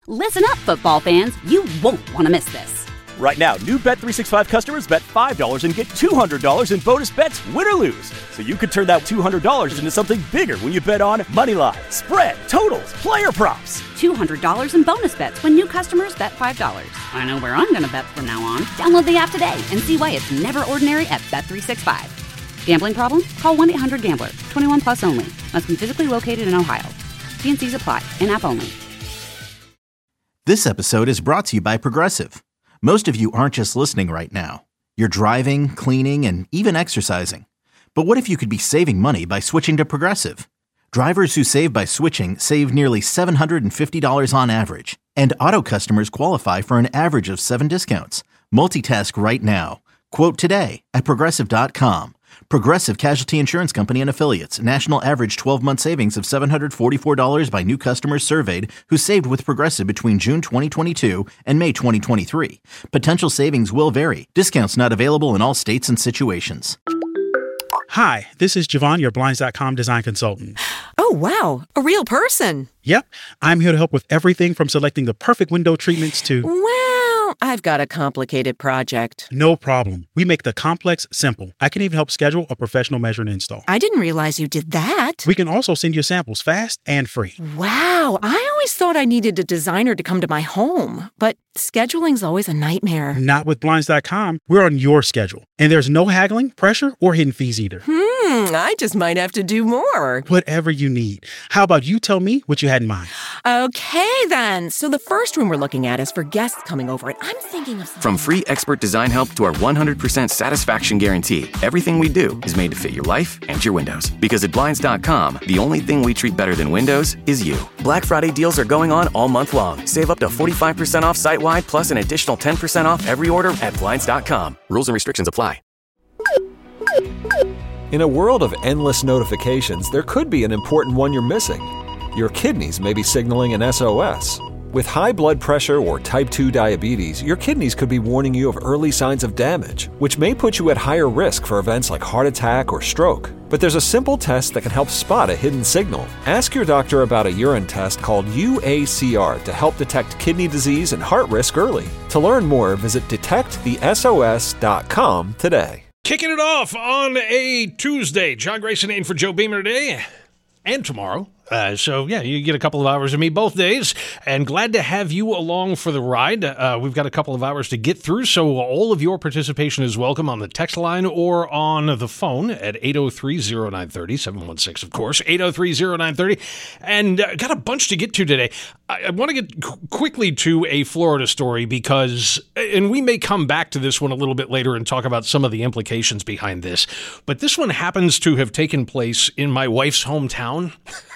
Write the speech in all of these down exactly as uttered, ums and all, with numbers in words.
Listen up, football fans. You won't want to miss this. Right now, new Bet three sixty-five customers bet five dollars and get two hundred dollars in bonus bets, win or lose. So you could turn that two hundred dollars into something bigger when you bet on money line, spread, totals, player props. two hundred dollars in bonus bets when new customers bet five dollars. I know where I'm going to bet from now on. Download the app today and see why it's never ordinary at Bet three sixty-five. Gambling problem? Call one eight hundred gambler. twenty-one plus only. Must be physically located in Ohio. T and C's apply. In-app only. This episode is brought to you by Progressive. Most of you aren't just listening right now. You're driving, cleaning, and even exercising. But what if you could be saving money by switching to Progressive? Drivers who save by switching save nearly seven hundred fifty dollars on average. And auto customers qualify for an average of seven discounts. Multitask right now. Quote today at Progressive dot com. Progressive Casualty Insurance Company and Affiliates. National average twelve-month savings of seven hundred forty-four dollars by new customers surveyed who saved with Progressive between June twenty twenty-two and May twenty twenty-three. Potential savings will vary. Discounts not available in all states and situations. Hi, this is Javon, your Blinds dot com design consultant. Oh, wow. A real person. Yep. I'm here to help with everything from selecting the perfect window treatments to... Well, I've got a complicated project. No problem. We make the complex simple. I can even help schedule a professional measure and install. I didn't realize you did that. We can also send you samples fast and free. Wow. I always thought I needed a designer to come to my home, but scheduling's always a nightmare. Not with Blinds dot com. We're on your schedule. And there's no haggling, pressure, or hidden fees either. Hmm, I just might have to do more. Whatever you need. How about you tell me what you had in mind? Okay, then. So the first room we're looking at is for guests coming over, and I'm thinking of... From free expert design help to our one hundred percent satisfaction guarantee, everything we do is made to fit your life and your windows. Because at Blinds dot com, the only thing we treat better than windows is you. Black Friday deals are going on all month long. Save up to forty-five percent off site-wide, plus an additional ten percent off every order at Blinds dot com. Rules and restrictions apply. In a world of endless notifications, there could be an important one you're missing. Your kidneys may be signaling an S O S. With high blood pressure or type two diabetes, your kidneys could be warning you of early signs of damage, which may put you at higher risk for events like heart attack or stroke. But there's a simple test that can help spot a hidden signal. Ask your doctor about a urine test called U A C R to help detect kidney disease and heart risk early. To learn more, visit detect the S O S dot com today. Kicking it off on a Tuesday. John Grayson in for Joe Beamer today and tomorrow. Uh, so, yeah, you get a couple of hours of me both days, and glad to have you along for the ride. Uh, we've got a couple of hours to get through, so all of your participation is welcome on the text line or on the phone at eight oh three, oh nine three oh, seven one six, of course, eight oh three, oh nine three oh, and uh, got a bunch to get to today. I, I want to get qu- quickly to a Florida story because, and we may come back to this one a little bit later and talk about some of the implications behind this, but this one happens to have taken place in my wife's hometown.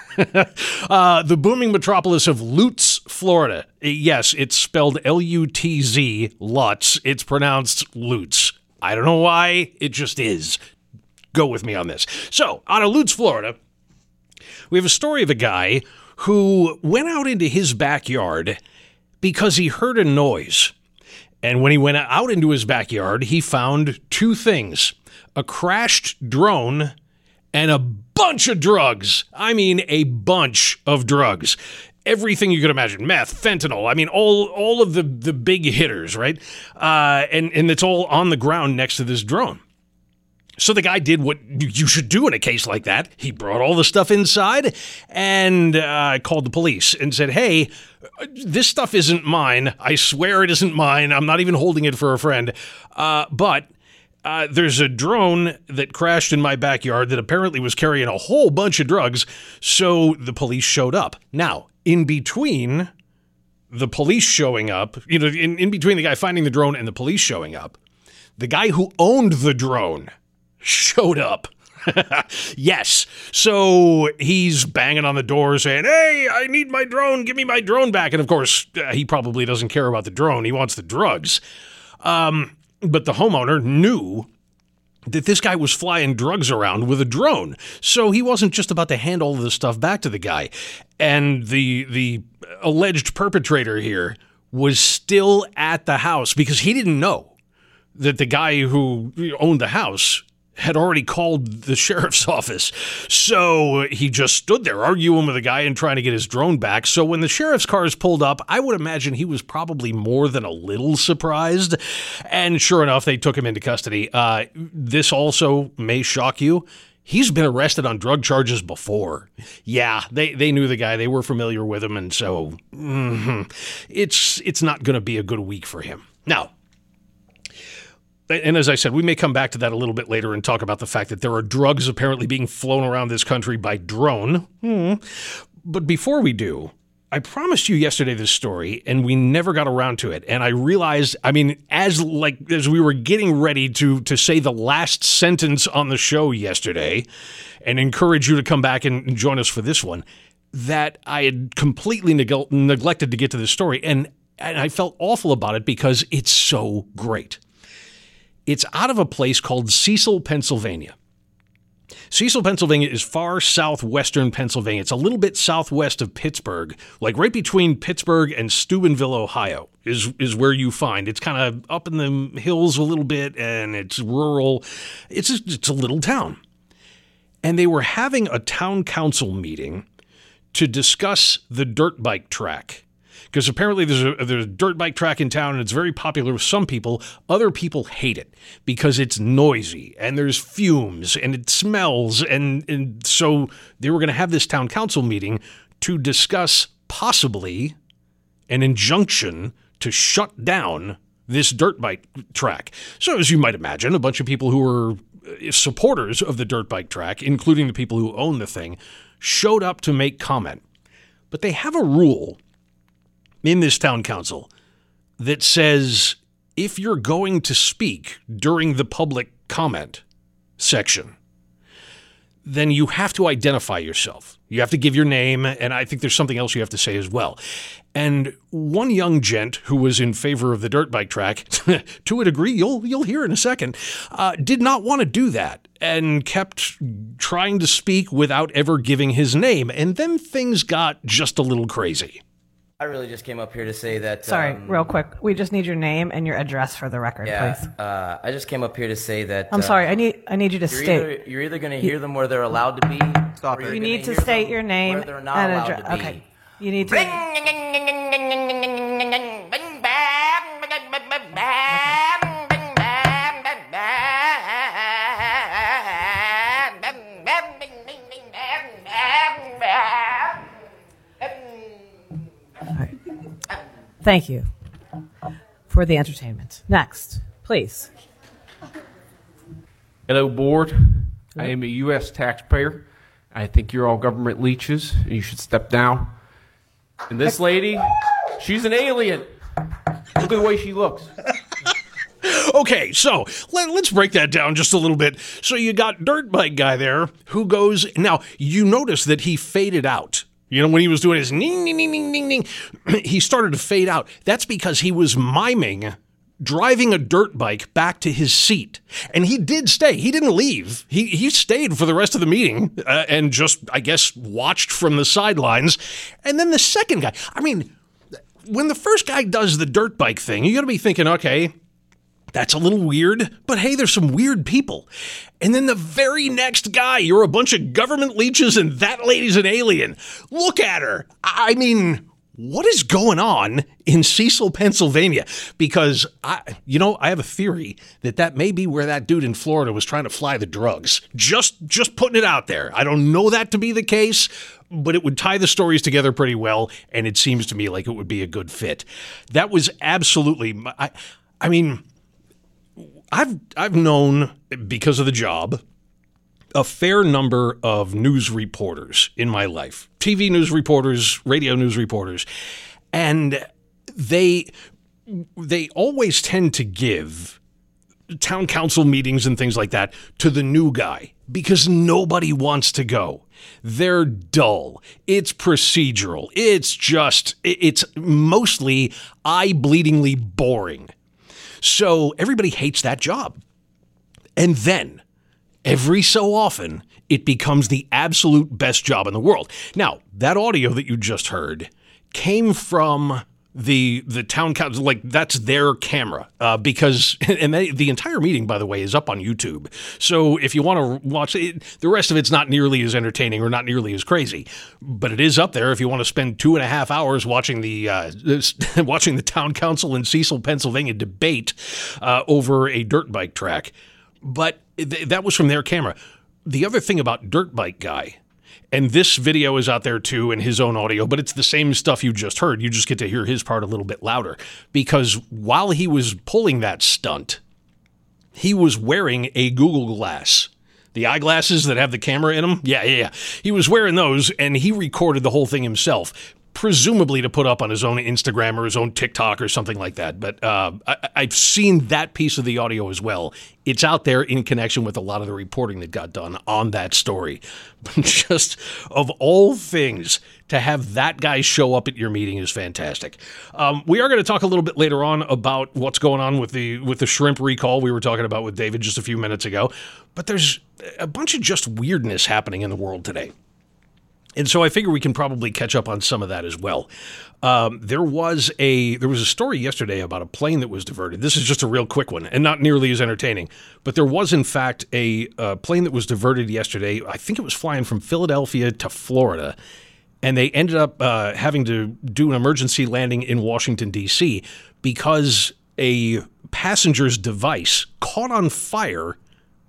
uh, the booming metropolis of Lutz, Florida. Yes, it's spelled L U T Z, Lutz. It's pronounced Lutz. I don't know why, it just is. Go with me on this. So, out of Lutz, Florida, we have a story of a guy who went out into his backyard because he heard a noise. And when he went out into his backyard, he found two things: a crashed drone and a bunch of drugs. I mean, a bunch of drugs. Everything you could imagine. Meth, fentanyl. I mean, all all of the, the big hitters, right? Uh, and, and it's all on the ground next to this drone. So the guy did what you should do in a case like that. He brought all the stuff inside and uh, called the police and said, hey, this stuff isn't mine. I swear it isn't mine. I'm not even holding it for a friend. Uh, but... Uh, there's a drone that crashed in my backyard that apparently was carrying a whole bunch of drugs, so the police showed up. Now, in between the police showing up, you know, in, in between the guy finding the drone and the police showing up, the guy who owned the drone showed up. Yes. So he's banging on the door saying, hey, I need my drone. Give me my drone back. And of course, uh, he probably doesn't care about the drone. He wants the drugs. Um... But the homeowner knew that this guy was flying drugs around with a drone. So he wasn't just about to hand all of this stuff back to the guy. And the the alleged perpetrator here was still at the house because he didn't know that the guy who owned the house had already called the sheriff's office. So he just stood there arguing with the guy and trying to get his drone back. So when the sheriff's cars pulled up, I would imagine he was probably more than a little surprised. And sure enough, they took him into custody. Uh, this also may shock you. He's been arrested on drug charges before. Yeah, they, they knew the guy. They were familiar with him. And so mm-hmm, it's, it's not going to be a good week for him. Now, and as I said, we may come back to that a little bit later and talk about the fact that there are drugs apparently being flown around this country by drone. Hmm. But before we do, I promised you yesterday this story, and we never got around to it. And I realized, I mean, as like as we were getting ready to to say the last sentence on the show yesterday, and encourage you to come back and join us for this one, that I had completely neg- neglected to get to this story, and and I felt awful about it because it's so great. It's out of a place called Cecil, Pennsylvania. Cecil, Pennsylvania is far southwestern Pennsylvania. It's a little bit southwest of Pittsburgh, like right between Pittsburgh and Steubenville, Ohio, is, is where you find. It's kind of up in the hills a little bit, and it's rural. It's a, it's a little town. And they were having a town council meeting to discuss the dirt bike track. Because apparently there's a, there's a dirt bike track in town, and it's very popular with some people. Other people hate it because it's noisy, and there's fumes, and it smells. And, and so they were going to have this town council meeting to discuss possibly an injunction to shut down this dirt bike track. So as you might imagine, a bunch of people who were supporters of the dirt bike track, including the people who own the thing, showed up to make comment. But they have a rule in this town council that says if you're going to speak during the public comment section, then you have to identify yourself. You have to give your name, and I think there's something else you have to say as well. And one young gent who was in favor of the dirt bike track, to a degree, you'll you'll hear in a second, uh, did not want to do that and kept trying to speak without ever giving his name. And then things got just a little crazy. I really just came up here to say that... Sorry, um, real quick. We just need your name and your address for the record, yeah, please. Uh, I just came up here to say that... I'm uh, sorry. I need I need you to you're state... Either, you're either going to hear them where they're allowed to be... Stop it. You need to state your name where they're not and allowed address. to be. Okay. You need to... Thank you for the entertainment. Next, please. Hello, board. I am a U S taxpayer. I think you're all government leeches, and you should step down. And this lady, she's an alien. Look at the way she looks. Okay, so let, let's break that down just a little bit. So you got Dirt Bike Guy there who goes... Now, you notice that he faded out. You know, when he was doing his ning, ning, ning, ning, ning, ning, he started to fade out. That's because he was miming driving a dirt bike back to his seat. And he did stay. He didn't leave. He he stayed for the rest of the meeting uh, and just, I guess, watched from the sidelines. And then the second guy, I mean, when the first guy does the dirt bike thing, you got to be thinking, okay, that's a little weird, but hey, there's some weird people. And then the very next guy, you're a bunch of government leeches and that lady's an alien. Look at her. I mean, what is going on in Cecil, Pennsylvania? Because, I, you know, I have a theory that that may be where that dude in Florida was trying to fly the drugs. Just, just putting it out there. I don't know that to be the case, but it would tie the stories together pretty well, and it seems to me like it would be a good fit. That was absolutely, I, I mean... I've I've known, because of the job, a fair number of news reporters in my life. T V news reporters, radio news reporters. And they they always tend to give town council meetings and things like that to the new guy because nobody wants to go. They're dull. It's procedural. It's just, it's mostly eye-bleedingly boring. So everybody hates that job. And then, every so often, it becomes the absolute best job in the world. Now, that audio that you just heard came from the the town council, like that's their camera, uh, because and they, the entire meeting, by the way, is up on YouTube. So if you want to watch it, the rest of it's not nearly as entertaining or not nearly as crazy, but it is up there if you want to spend two and a half hours watching the uh, watching the town council in Cecil, Pennsylvania, debate uh, over a dirt bike track. But th- that was from their camera. The other thing about Dirt Bike Guy. And this video is out there too in his own audio, but it's the same stuff you just heard. You just get to hear his part a little bit louder. Because while he was pulling that stunt, he was wearing a Google Glass. The eyeglasses that have the camera in them? Yeah, yeah, yeah. He was wearing those, and he recorded the whole thing himself, presumably to put up on his own Instagram or his own TikTok or something like that. But uh, I, I've seen that piece of the audio as well. It's out there in connection with a lot of the reporting that got done on that story. But just of all things, to have that guy show up at your meeting is fantastic. Um, we are going to talk a little bit later on about what's going on with the with the shrimp recall we were talking about with David just a few minutes ago. But there's a bunch of just weirdness happening in the world today. And so I figure we can probably catch up on some of that as well. Um, there was a there was a story yesterday about a plane that was diverted. This is just a real quick one and not nearly as entertaining. But there was, in fact, a uh, plane that was diverted yesterday. I think it was flying from Philadelphia to Florida. And they ended up uh, having to do an emergency landing in Washington, D C because a passenger's device caught on fire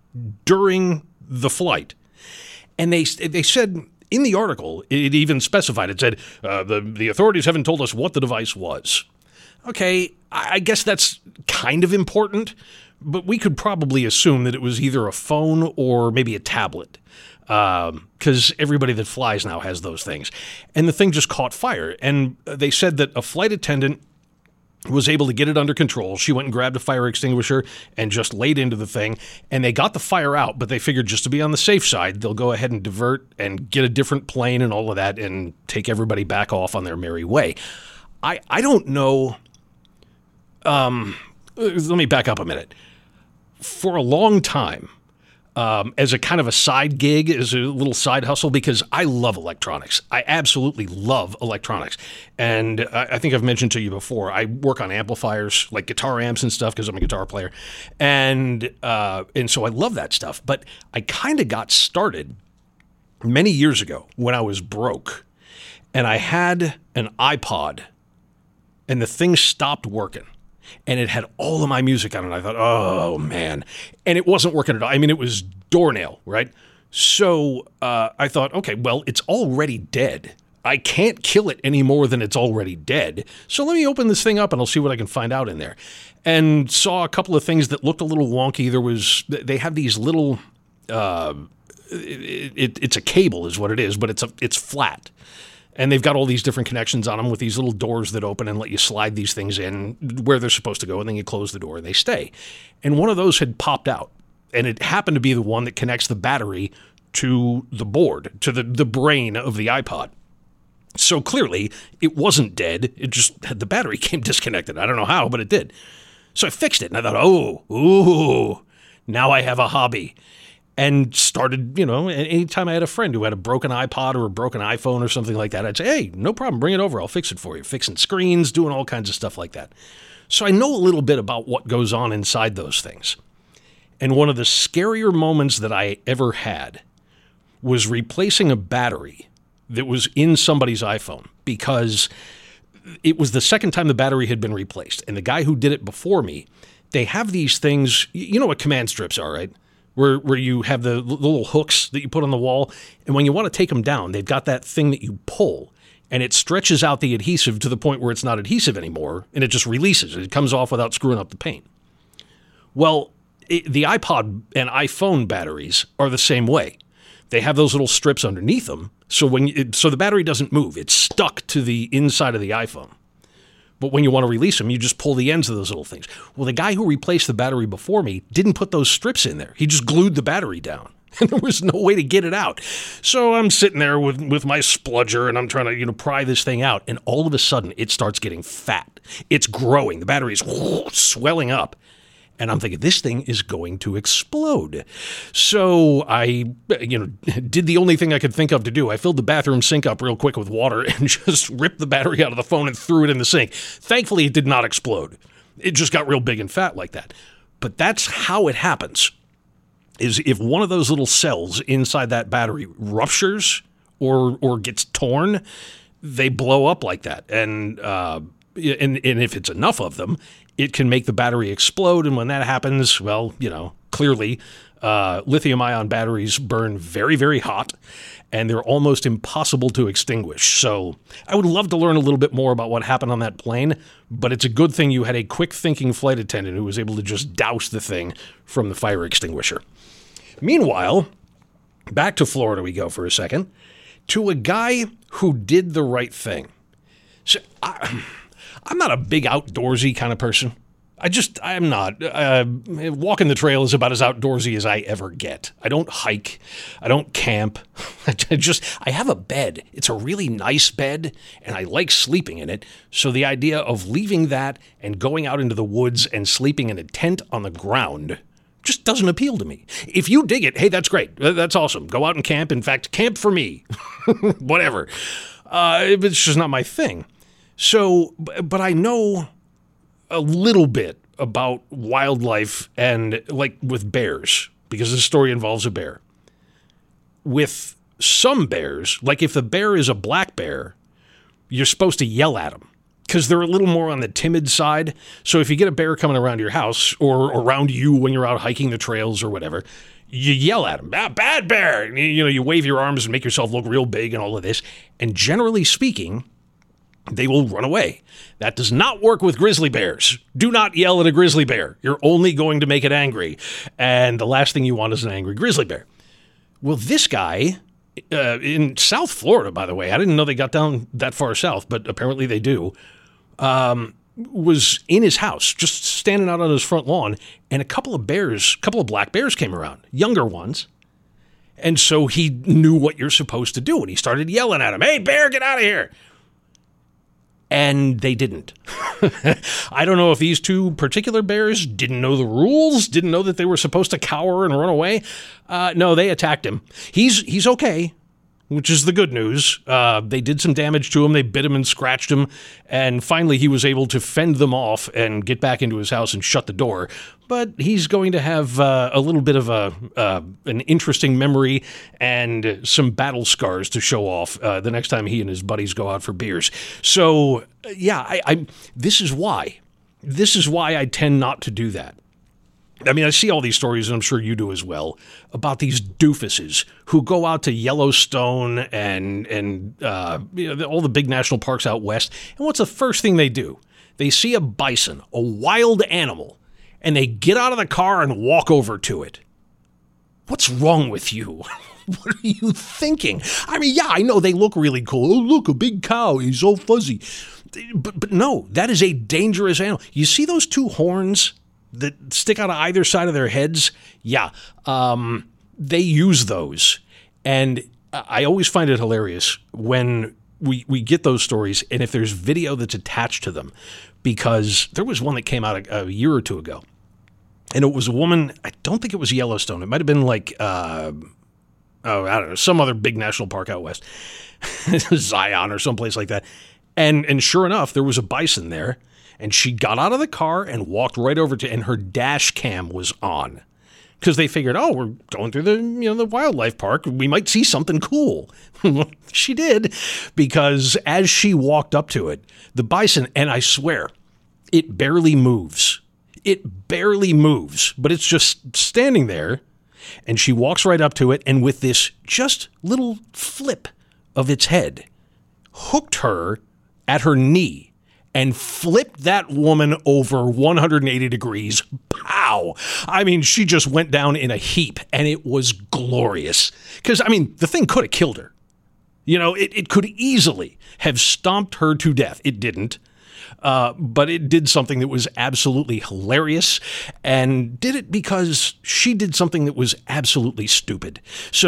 during the flight. And they they said... In the article, it even specified, it said, uh, the, the authorities haven't told us what the device was. Okay, I guess that's kind of important, but we could probably assume that it was either a phone or maybe a tablet, because um, everybody that flies now has those things. And the thing just caught fire, and they said that a flight attendant was able to get it under control. She went and grabbed a fire extinguisher and just laid into the thing, and they got the fire out, but they figured just to be on the safe side, they'll go ahead and divert and get a different plane and all of that and take everybody back off on their merry way. I, I don't know. Um, let me back up a minute. For a long time, Um, as a kind of a side gig, as a little side hustle, because I love electronics. I absolutely love electronics. And I, I think I've mentioned to you before, I work on amplifiers, like guitar amps and stuff, because I'm a guitar player. And uh, and so I love that stuff. But I kind of got started many years ago when I was broke. And I had an iPod, and the thing stopped working. And it had all of my music on it. I thought, oh, man. And it wasn't working at all. I mean, it was doornail, right? So uh, I thought, okay, well, it's already dead. I can't kill it any more than it's already dead. So let me open this thing up and I'll see what I can find out in there. And saw a couple of things that looked a little wonky. There was, they have these little, uh, it, it, it's a cable is what it is, but it's a, it's flat. And they've got all these different connections on them with these little doors that open and let you slide these things in where they're supposed to go, and then you close the door and they stay. And one of those had popped out, and it happened to be the one that connects the battery to the board, to the, the brain of the iPod. So clearly, it wasn't dead. It just had the battery came disconnected. I don't know how, but it did. So I fixed it, and I thought, oh, ooh, now I have a hobby. And started, you know, anytime I had a friend who had a broken iPod or a broken iPhone or something like that, I'd say, hey, no problem, bring it over. I'll fix it for you. Fixing screens, doing all kinds of stuff like that. So I know a little bit about what goes on inside those things. And one of the scarier moments that I ever had was replacing a battery that was in somebody's iPhone, because it was the second time the battery had been replaced. And the guy who did it before me, they have these things, you know what command strips are, right? Where where you have the little hooks that you put on the wall, and when you want to take them down, they've got that thing that you pull, and it stretches out the adhesive to the point where it's not adhesive anymore, and it just releases. It comes off without screwing up the paint. Well, it, the iPod and iPhone batteries are the same way. They have those little strips underneath them, so when you, so the battery doesn't move. It's stuck to the inside of the iPhone. But when you want to release them, you just pull the ends of those little things. Well, the guy who replaced the battery before me didn't put those strips in there. He just glued the battery down, and there was no way to get it out. So I'm sitting there with, with my spludger, and I'm trying to, you know, pry this thing out, and all of a sudden, it starts getting fat. It's growing. The battery is swelling up. And I'm thinking, this thing is going to explode. So I, you know, did the only thing I could think of to do. I filled the bathroom sink up real quick with water and just ripped the battery out of the phone and threw it in the sink. Thankfully, it did not explode. It just got real big and fat like that. But that's how it happens, is if one of those little cells inside that battery ruptures or or gets torn, they blow up like that. And, uh, and, and if it's enough of them, it can make the battery explode, and when that happens, well, you know, clearly uh, lithium-ion batteries burn very, very hot, and they're almost impossible to extinguish. So I would love to learn a little bit more about what happened on that plane, but it's a good thing you had a quick-thinking flight attendant who was able to just douse the thing from the fire extinguisher. Meanwhile, back to Florida we go for a second, to a guy who did the right thing. So I... I'm not a big outdoorsy kind of person. I just, I'm not. Uh, walking the trail is about as outdoorsy as I ever get. I don't hike. I don't camp. I just, I have a bed. It's a really nice bed, and I like sleeping in it. So the idea of leaving that and going out into the woods and sleeping in a tent on the ground just doesn't appeal to me. If you dig it, hey, that's great. That's awesome. Go out and camp. In fact, camp for me. Whatever. Uh, it's just not my thing. So, but I know a little bit about wildlife and, like, with bears, because the story involves a bear. With some bears, like if the bear is a black bear, you're supposed to yell at them because they're a little more on the timid side. So if you get a bear coming around your house or around you when you're out hiking the trails or whatever, you yell at them, ah, bad bear. And, you know, you wave your arms and make yourself look real big and all of this. And generally speaking, they will run away. That does not work with grizzly bears. Do not yell at a grizzly bear. You're only going to make it angry. And the last thing you want is an angry grizzly bear. Well, this guy uh, in South Florida, by the way, I didn't know they got down that far south, but apparently they do, um, was in his house, just standing out on his front lawn, and a couple of bears, a couple of black bears came around, younger ones. And so he knew what you're supposed to do, and he started yelling at him, hey, bear, get out of here. And they didn't. I don't know if these two particular bears didn't know the rules, didn't know that they were supposed to cower and run away. Uh, no, they attacked him. He's he's okay, which is the good news. Uh, they did some damage to him. They bit him and scratched him. And finally, he was able to fend them off and get back into his house and shut the door. But he's going to have uh, a little bit of a uh, an interesting memory and some battle scars to show off uh, the next time he and his buddies go out for beers. So, yeah, I, I this is why. This is why I tend not to do that. I mean, I see all these stories, and I'm sure you do as well, about these doofuses who go out to Yellowstone and and uh, you know, all the big national parks out west. And what's the first thing they do? They see a bison, a wild animal, and they get out of the car and walk over to it. What's wrong with you? What are you thinking? I mean, yeah, I know they look really cool. Oh, look, a big cow. He's all fuzzy. But, but no, that is a dangerous animal. You see those two horns that stick out of either side of their heads? Yeah, um, they use those. And I always find it hilarious when we, we get those stories and if there's video that's attached to them, because there was one that came out a, a year or two ago. And it was a woman, I don't think it was Yellowstone. It might have been like, uh, oh, I don't know, some other big national park out west. Zion or someplace like that. And and sure enough, there was a bison there. And she got out of the car and walked right over to, and her dash cam was on. Because they figured, oh, we're going through the, you know, the wildlife park. We might see something cool. She did, because as she walked up to it, the bison, and I swear, it barely moves. It barely moves, but it's just standing there. And she walks right up to it, and with this just little flip of its head, hooked her at her knee and flipped that woman over one hundred eighty degrees. Pow! I mean, she just went down in a heap, and it was glorious. Because, I mean, the thing could have killed her. You know, it, it could easily have stomped her to death. It didn't. Uh, but it did something that was absolutely hilarious, and did it because she did something that was absolutely stupid. So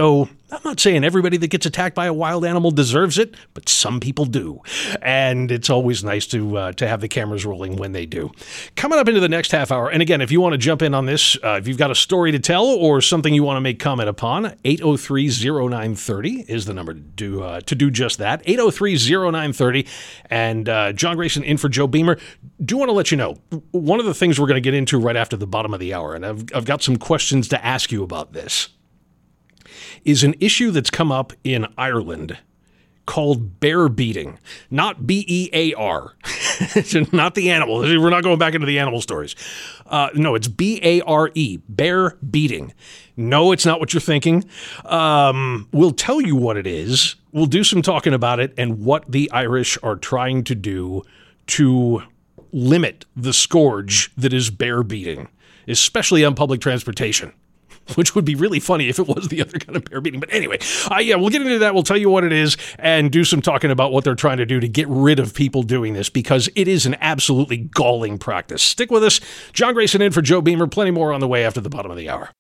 I'm not saying everybody that gets attacked by a wild animal deserves it, but some people do. And it's always nice to uh, to have the cameras rolling when they do. Coming up into the next half hour, and again, if you want to jump in on this, uh, if you've got a story to tell or something you want to make comment upon, eight oh three oh nine three oh is the number to do, uh, to do just that, eight oh three oh nine three oh. And uh, John Grayson in for Joe Beamer. Do want to let you know, one of the things we're going to get into right after the bottom of the hour, and I've, I've got some questions to ask you about this, is an issue that's come up in Ireland called bear beating. Not B E A R. Not the animal. We're not going back into the animal stories. Uh, no, it's B A R E, bear beating. No, it's not what you're thinking. Um, we'll tell you what it is. We'll do some talking about it and what the Irish are trying to do to limit the scourge that is bear beating, especially on public transportation. Which would be really funny if it was the other kind of bear beating. But anyway, uh, yeah, we'll get into that. We'll tell you what it is and do some talking about what they're trying to do to get rid of people doing this, because it is an absolutely galling practice. Stick with us. John Grayson in for Joe Beamer. Plenty more on the way after the bottom of the hour.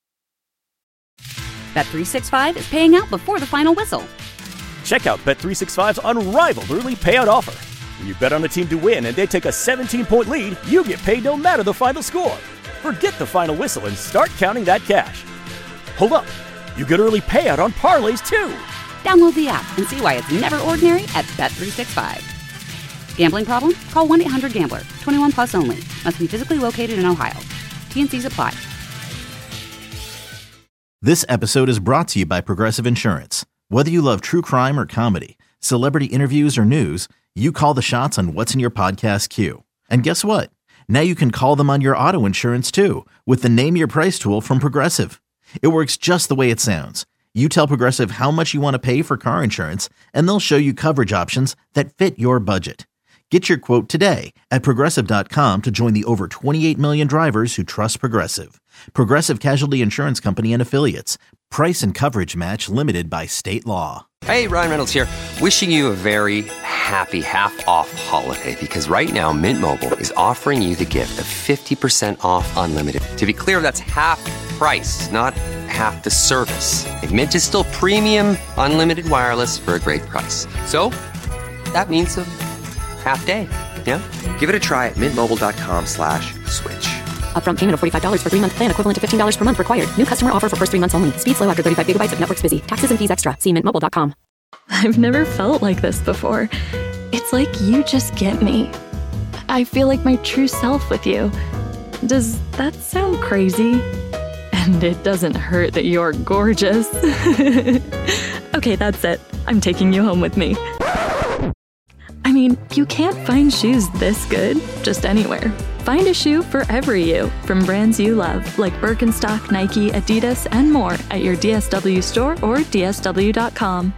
Bet three sixty-five is paying out before the final whistle. Check out Bet three sixty-five's unrivaled early payout offer. When you bet on a team to win and they take a seventeen-point lead, you get paid no matter the final score. Forget the final whistle and start counting that cash. Hold up. You get early payout on parlays, too. Download the app and see why it's never ordinary at Bet three sixty-five. Gambling problem? Call one eight hundred gambler. twenty-one plus only. Must be physically located in Ohio. T and Cs apply. This episode is brought to you by Progressive Insurance. Whether you love true crime or comedy, celebrity interviews or news, you call the shots on what's in your podcast queue. And guess what? Now you can call them on your auto insurance too with the Name Your Price tool from Progressive. It works just the way it sounds. You tell Progressive how much you want to pay for car insurance, and they'll show you coverage options that fit your budget. Get your quote today at Progressive dot com to join the over twenty-eight million drivers who trust Progressive. Progressive Casualty Insurance Company and Affiliates. Price and coverage match limited by state law. Hey, Ryan Reynolds here. Wishing you a very happy half-off holiday, because right now Mint Mobile is offering you the gift of fifty percent off unlimited. To be clear, that's half price, not half the service. And Mint is still premium unlimited wireless for a great price. So that means a half day, yeah? Give it a try at mintmobile.com slash switch. Upfront payment of forty-five dollars for three-month plan equivalent to fifteen dollars per month required. New customer offer for first three months only. Speed slow after thirty-five gigabytes if network's busy. Taxes and fees extra. See mint mobile dot com. I've never felt like this before. It's like you just get me. I feel like my true self with you. Does that sound crazy? And it doesn't hurt that you're gorgeous. Okay, that's it. I'm taking you home with me. I mean, you can't find shoes this good just anywhere. Find a shoe for every you from brands you love, like Birkenstock, Nike, Adidas, and more at your D S W store or D S W dot com.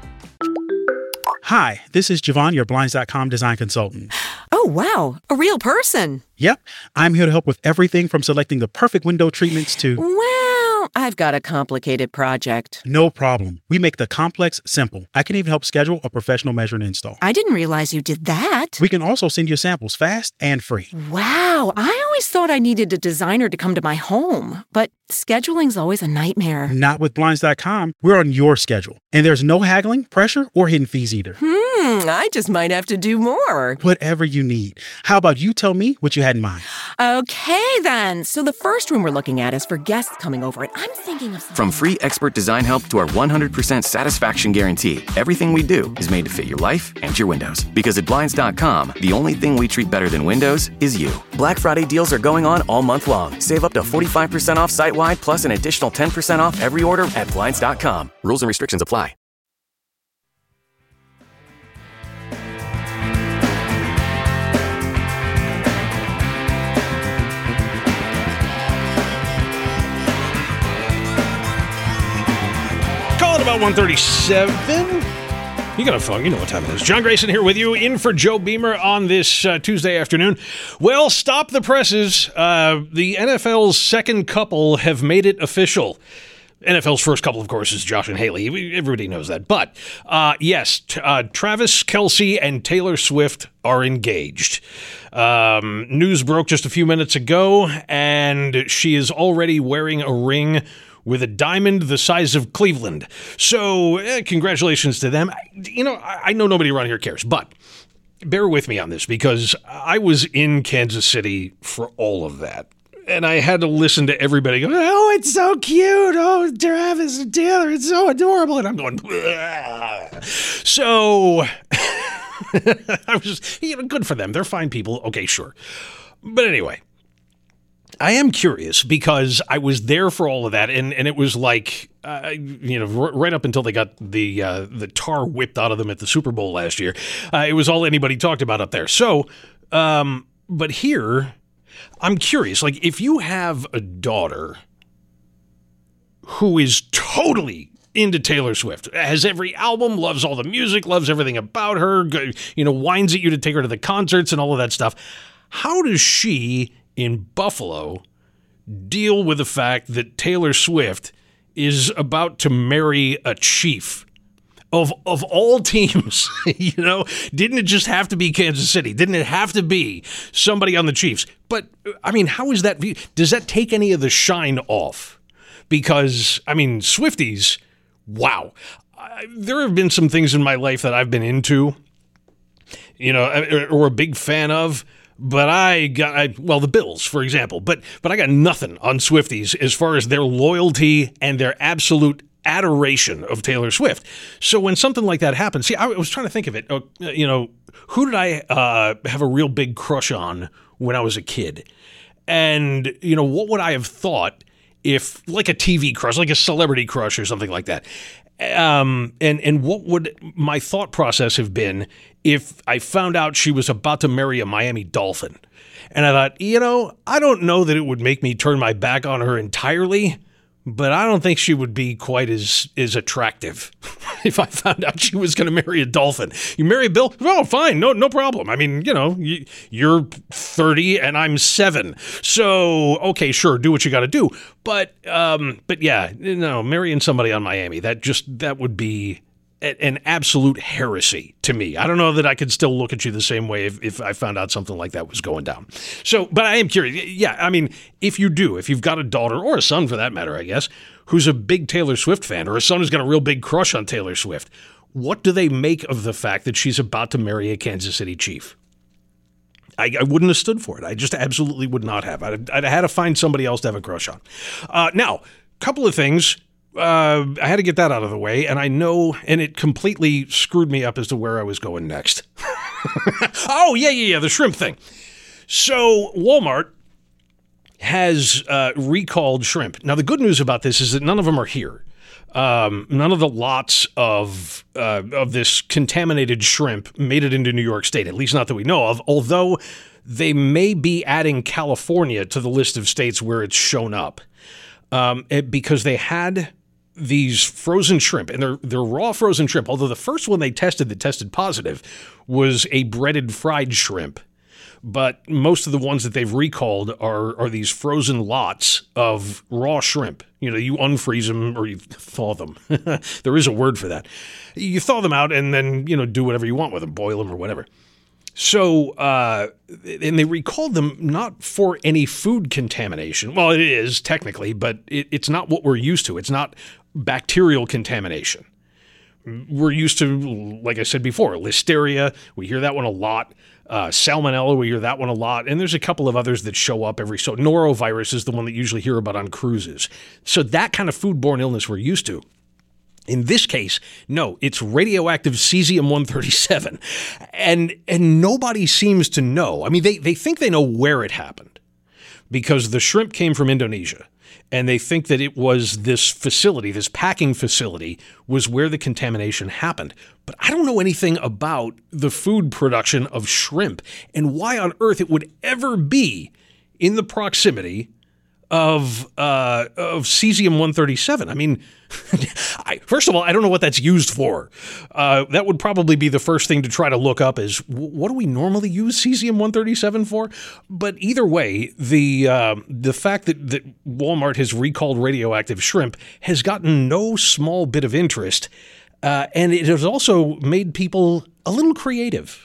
Hi, this is Javon, your Blinds dot com design consultant. Oh, wow. A real person. Yep. I'm here to help with everything from selecting the perfect window treatments to... Well, I've got a complicated project. No problem. We make the complex simple. I can even help schedule a professional measure and install. I didn't realize you did that. We can also send you samples fast and free. Wow. I always thought I needed a designer to come to my home, but scheduling's always a nightmare. Not with Blinds dot com. We're on your schedule. And there's no haggling, pressure, or hidden fees either. Hmm, I just might have to do more. Whatever you need. How about you tell me what you had in mind? Okay, then. So the first room we're looking at is for guests coming over, and I'm thinking of... From free expert design help to our one hundred percent satisfaction guarantee, everything we do is made to fit your life and your windows. Because at Blinds dot com, the only thing we treat better than windows is you. Black Friday deals are going on all month long. Save up to forty-five percent off site-wide, plus an additional ten percent off every order at Blinds dot com. Rules and restrictions apply. About one thirty-seven. You got a phone. You know what time it is. John Grayson here with you, in for Joe Beamer on this uh, Tuesday afternoon. Well, stop the presses. Uh, the N F L's second couple have made it official. N F L's first couple, of course, is Josh and Haley. Everybody knows that. But, uh, yes, t- uh, Travis Kelce and Taylor Swift are engaged. Um, news broke just a few minutes ago, and she is already wearing a ring with a diamond the size of Cleveland. So, eh, congratulations to them. You know, I, I know nobody around here cares, but bear with me on this because I was in Kansas City for all of that. And I had to listen to everybody go, oh, it's so cute. Oh, Travis and Taylor, it's so adorable. And I'm going, bleh. So I was just, you know, good for them. They're fine people. Okay, sure. But anyway, I am curious because I was there for all of that. And, and it was like, uh, you know, r- right up until they got the uh, the tar whipped out of them at the Super Bowl last year. Uh, it was all anybody talked about up there. So, um, but here, I'm curious, like if you have a daughter who is totally into Taylor Swift, has every album, loves all the music, loves everything about her, you know, whines at you to take her to the concerts and all of that stuff, how does she in Buffalo deal with the fact that Taylor Swift is about to marry a chief? Of of all teams, you know, didn't it just have to be Kansas City? Didn't it have to be somebody on the Chiefs? But, I mean, how is that? Does that take any of the shine off? Because, I mean, Swifties, wow. I, there have been some things in my life that I've been into, you know, or, or a big fan of. But I got, I, well, the Bills, for example. But but I got nothing on Swifties as far as their loyalty and their absolute adoration of Taylor Swift. So when something like that happens, see, I was trying to think of it. Uh, you know, who did I uh, have a real big crush on when I was a kid? And, you know, what would I have thought if, like a T V crush, like a celebrity crush or something like that? Um, and, and what would my thought process have been if I found out she was about to marry a Miami Dolphin? And I thought, you know, I don't know that it would make me turn my back on her entirely, but I don't think she would be quite as, as attractive if I found out she was going to marry a Dolphin. You marry Bill? Oh, fine. No, no problem. I mean, you know, you, you're thirty and I'm seven. So, okay, sure. Do what you got to do. But, um, but yeah, no, marrying somebody on Miami, that just, that would be an absolute heresy to me. I don't know that I could still look at you the same way if, if I found out something like that was going down. So, but I am curious. Yeah, I mean, if you do, if you've got a daughter or a son for that matter, I guess, who's a big Taylor Swift fan, or a son who's got a real big crush on Taylor Swift, what do they make of the fact that she's about to marry a Kansas City Chief? I, I wouldn't have stood for it. I just absolutely would not have. I'd, I'd have had to find somebody else to have a crush on. Uh, now, couple of things. Uh, I had to get that out of the way, and I know, and it completely screwed me up as to where I was going next. oh, yeah, yeah, yeah, the shrimp thing. So Walmart has uh, recalled shrimp. Now, the good news about this is that none of them are here. Um, none of the lots of uh, of this contaminated shrimp made it into New York State, at least not that we know of, although they may be adding California to the list of states where it's shown up. Um, it, because they had these frozen shrimp, and they're they're raw frozen shrimp, although the first one they tested that tested positive was a breaded fried shrimp. But most of the ones that they've recalled are are these frozen lots of raw shrimp. You know, you unfreeze them or you thaw them. There is a word for that. You thaw them out and then, you know, do whatever you want with them, boil them or whatever. So, uh, and they recalled them not for any food contamination. Well, it is technically, but it, it's not what we're used to. It's not bacterial contamination. We're used to, like I said before, listeria. We hear that one a lot. Uh, salmonella, we hear that one a lot. And there's a couple of others that show up every so. Norovirus is the one that you usually hear about on cruises. So that kind of foodborne illness we're used to. In this case, no, it's radioactive cesium one thirty-seven. And and nobody seems to know. I mean, they, they think they know where it happened because the shrimp came from Indonesia. And they think that it was this facility, this packing facility, was where the contamination happened. But I don't know anything about the food production of shrimp and why on earth it would ever be in the proximity of uh, of cesium one thirty-seven. I mean, I, first of all, I don't know what that's used for. Uh, that would probably be the first thing to try to look up is, what do we normally use cesium one thirty-seven for? But either way, the uh, the fact that, that Walmart has recalled radioactive shrimp has gotten no small bit of interest, uh, and it has also made people a little creative.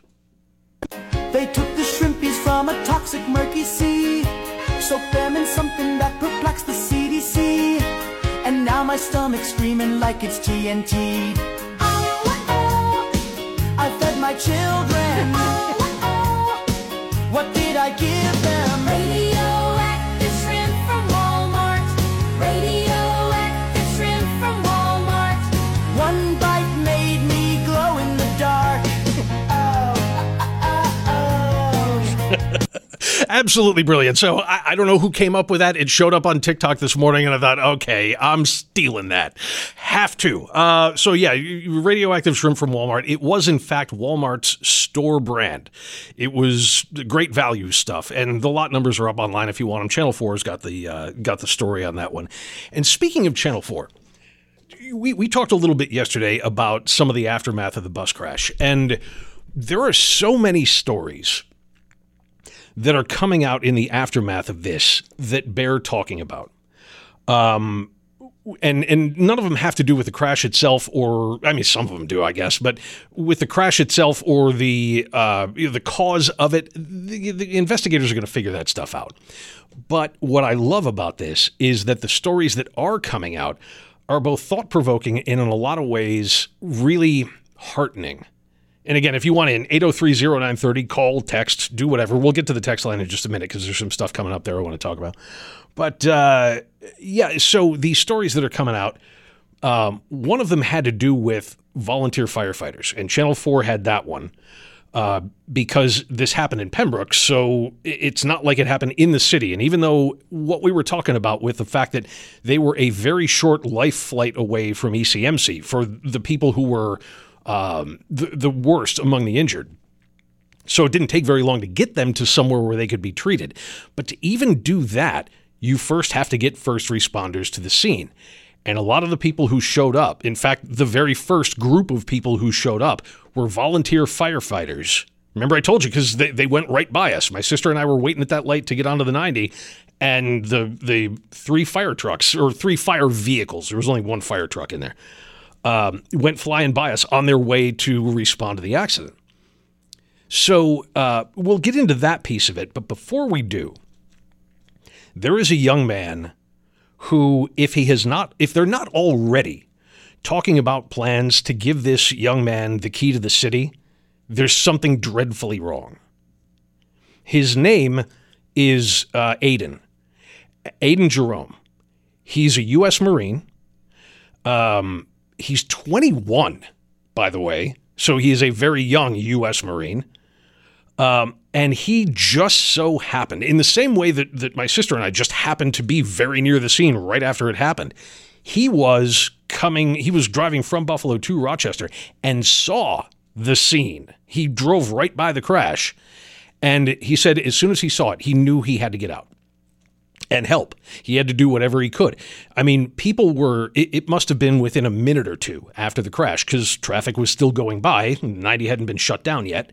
They took the shrimpies from a toxic, murky sea, soaked them in something that perplexed the C D C. and now my stomach's screaming like it's T N T. Oh, oh, I fed my children. Oh, oh, what did I give them? Radioactive shrimp from Walmart. Radioactive shrimp from Walmart. One bite made me glow in the dark. Oh, oh, oh, oh. Absolutely brilliant. So I, I don't know who came up with that. It showed up on TikTok this morning, and I thought, okay, I'm stealing that. Have to. Uh, so yeah, radioactive shrimp from Walmart. It was in fact Walmart's store brand. It was great value stuff, and the lot numbers are up online if you want them. Channel four's got the uh, got the story on that one. And speaking of Channel four, we we talked a little bit yesterday about some of the aftermath of the bus crash, and there are so many stories that are coming out in the aftermath of this that bear talking about. Um, and and none of them have to do with the crash itself, or, I mean, some of them do, I guess, but with the crash itself or the uh, the cause of it, the, the investigators are going to figure that stuff out. But what I love about this is that the stories that are coming out are both thought-provoking and in a lot of ways really heartening. And again, if you want in, eight oh three, oh nine three oh, call, text, do whatever. We'll get to the text line in just a minute because there's some stuff coming up there I want to talk about. But uh, yeah, so these stories that are coming out, um, one of them had to do with volunteer firefighters. And Channel four had that one uh, because this happened in Pembroke. So it's not like it happened in the city. And even though what we were talking about with the fact that they were a very short life flight away from E C M C for the people who were Um, the, the worst among the injured. So it didn't take very long to get them to somewhere where they could be treated. But to even do that, you first have to get first responders to the scene. And a lot of the people who showed up, in fact, the very first group of people who showed up were volunteer firefighters. Remember I told you, because they, they went right by us. My sister and I were waiting at that light to get onto the ninety, and the the three fire trucks, or three fire vehicles, there was only one fire truck in there, Um, went flying by us on their way to respond to the accident. So uh, we'll get into that piece of it. But before we do, there is a young man who, if he has not, if they're not already talking about plans to give this young man the key to the city, there's something dreadfully wrong. His name is uh, Aiden. Aiden Jerome. He's a U S Marine. Um... He's twenty-one, by the way, so he is a very young U S Marine. Um, and he just so happened, in the same way that, that my sister and I just happened to be very near the scene right after it happened, he was coming, he was driving from Buffalo to Rochester and saw the scene. He drove right by the crash, and he said as soon as he saw it, he knew he had to get out and help. He had to do whatever he could. I mean, people were, it, it must have been within a minute or two after the crash, because traffic was still going by. ninety hadn't been shut down yet.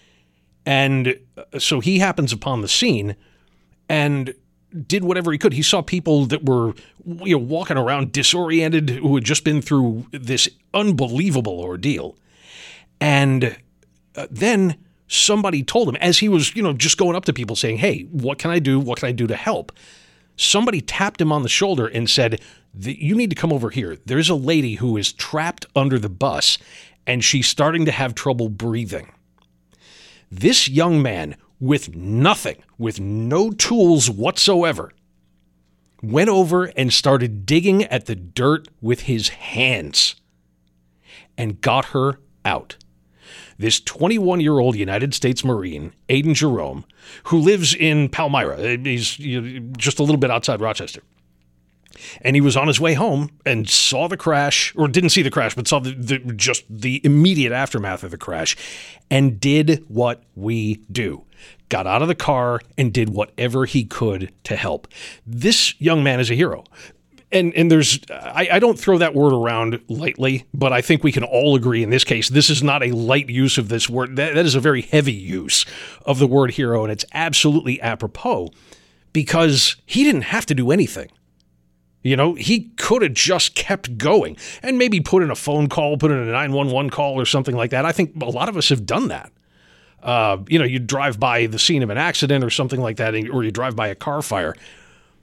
And so he happens upon the scene and did whatever he could. He saw people that were, you know, walking around disoriented, who had just been through this unbelievable ordeal. And uh, then somebody told him, as he was, you know, just going up to people saying, hey, what can I do? What can I do to help? Somebody tapped him on the shoulder and said, you need to come over here. There's a lady who is trapped under the bus, and she's starting to have trouble breathing. This young man, with nothing, with no tools whatsoever, went over and started digging at the dirt with his hands and got her out. This twenty-one-year-old United States Marine, Aiden Jerome, who lives in Palmyra. He's just a little bit outside Rochester. And he was on his way home and saw the crash, or didn't see the crash, but saw the, the, just the immediate aftermath of the crash, and did what we do. Got out of the car and did whatever he could to help. This young man is a hero. And and there's, I, I don't throw that word around lightly, but I think we can all agree in this case, this is not a light use of this word. That, that is a very heavy use of the word hero, and it's absolutely apropos because he didn't have to do anything. You know, he could have just kept going and maybe put in a phone call, put in a nine one one call or something like that. I think a lot of us have done that. Uh, you know, you drive by the scene of an accident or something like that, or you drive by a car fire.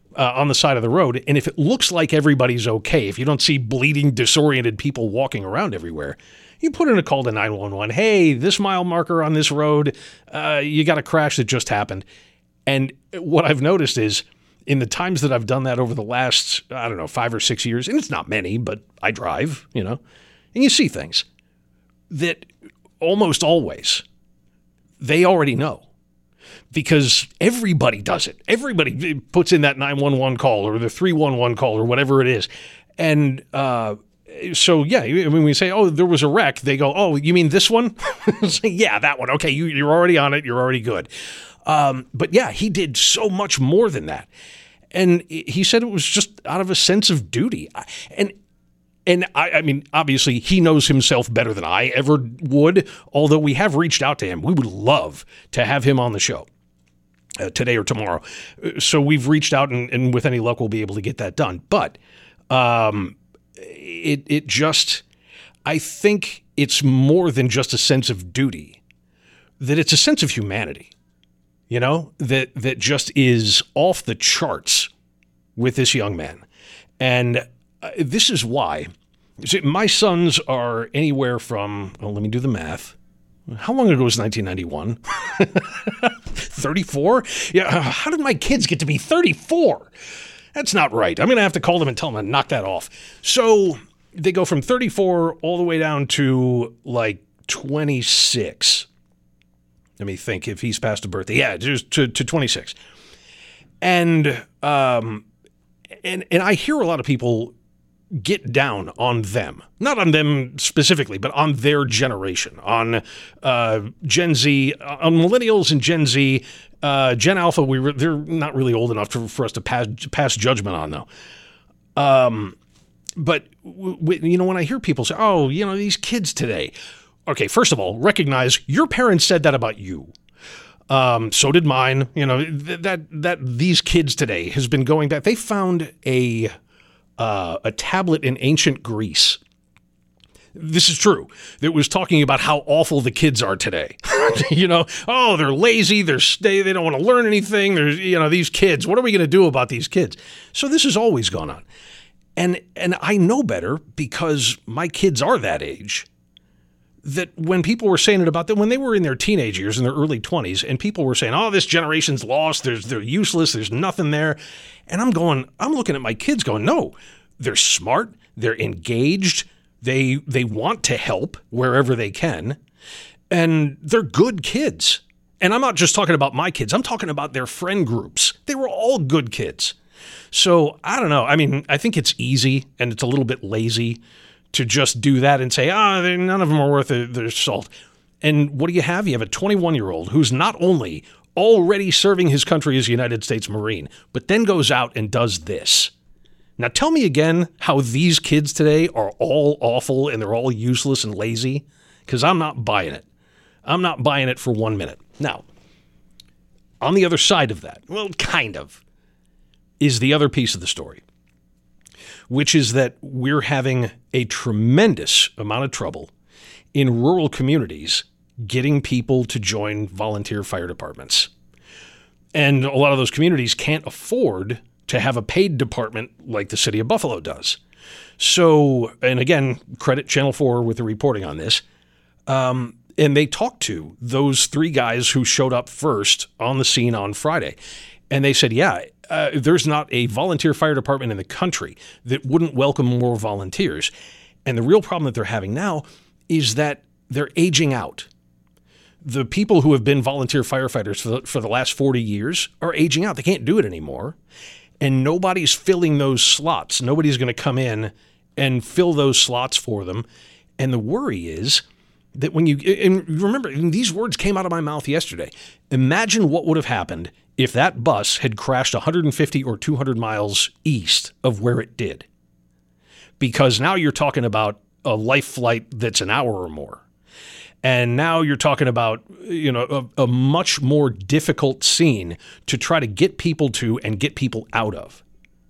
uh, on the side of the road. And if it looks like everybody's okay, if you don't see bleeding, disoriented people walking around everywhere, you put in a call to nine one one. Hey, this mile marker on this road, uh, you got a crash that just happened. And what I've noticed is in the times that I've done that over the last, I don't know, five or six years, and it's not many, but I drive, you know, and you see things that almost always they already know because everybody does it. Everybody puts in that nine one one call or the three one one call or whatever it is. And uh, so, yeah, when we say, oh, there was a wreck, they go, oh, you mean this one? Yeah, that one. Okay, you, you're already on it. You're already good. Um, but yeah, he did so much more than that. And he said it was just out of a sense of duty. And and I, I mean, obviously, he knows himself better than I ever would, although we have reached out to him. We would love to have him on the show uh, today or tomorrow. So we've reached out, and, and with any luck, we'll be able to get that done. But um, it it just, I think it's more than just a sense of duty, that it's a sense of humanity. You know, that that just is off the charts with this young man. And uh, this is why. See, my sons are anywhere from, well, let me do the math. How long ago was nineteen ninety-one? thirty-four? Yeah, how did my kids get to be thirty-four? That's not right. I'm going to have to call them and tell them to knock that off. So they go from thirty-four all the way down to like twenty-six. Let me think if he's past a birthday. Yeah, just to, to twenty-six. And um, and and I hear a lot of people get down on them. Not on them specifically, but on their generation. On uh, Gen Z, on millennials and Gen Z. Uh, Gen Alpha, we re- they're not really old enough to, for us to pass, pass judgment on, though. Um, but, w- w- you know, when I hear people say, oh, you know, these kids today. Okay, first of all, recognize your parents said that about you. Um, so did mine. You know, th- that that these kids today has been going back. They found a uh, a tablet in ancient Greece. This is true. It was talking about how awful the kids are today. You know, oh, they're lazy. They're stay. They don't want to learn anything. There's, you know, these kids. What are we going to do about these kids? So this has always gone on, and and I know better because my kids are that age. That when people were saying it about them, when they were in their teenage years, in their early twenties, and people were saying, oh, this generation's lost, there's, they're useless, there's nothing there. And I'm going, I'm looking at my kids going, no, they're smart, they're engaged, they they want to help wherever they can, and they're good kids. And I'm not just talking about my kids, I'm talking about their friend groups. They were all good kids. So I don't know. I mean, I think it's easy and it's a little bit lazy to just do that and say, ah, oh, none of them are worth their salt. And what do you have? You have a twenty-one-year-old who's not only already serving his country as a United States Marine, but then goes out and does this. Now tell me again how these kids today are all awful and they're all useless and lazy, because I'm not buying it. I'm not buying it for one minute. Now, on the other side of that, well, kind of, is the other piece of the story, which is that we're having a tremendous amount of trouble in rural communities getting people to join volunteer fire departments. And a lot of those communities can't afford to have a paid department like the city of Buffalo does. So, and again, credit Channel four with the reporting on this. Um, and they talked to those three guys who showed up first on the scene on Friday. And they said, yeah, uh, there's not a volunteer fire department in the country that wouldn't welcome more volunteers. And the real problem that they're having now is that they're aging out. The people who have been volunteer firefighters for the, for the last forty years are aging out. They can't do it anymore. And nobody's filling those slots. Nobody's going to come in and fill those slots for them. And the worry is that when you, and remember, these words came out of my mouth yesterday. Imagine what would have happened if that bus had crashed one hundred fifty or two hundred miles east of where it did. Because now you're talking about a life flight that's an hour or more. And now you're talking about, you know, a, a much more difficult scene to try to get people to and get people out of.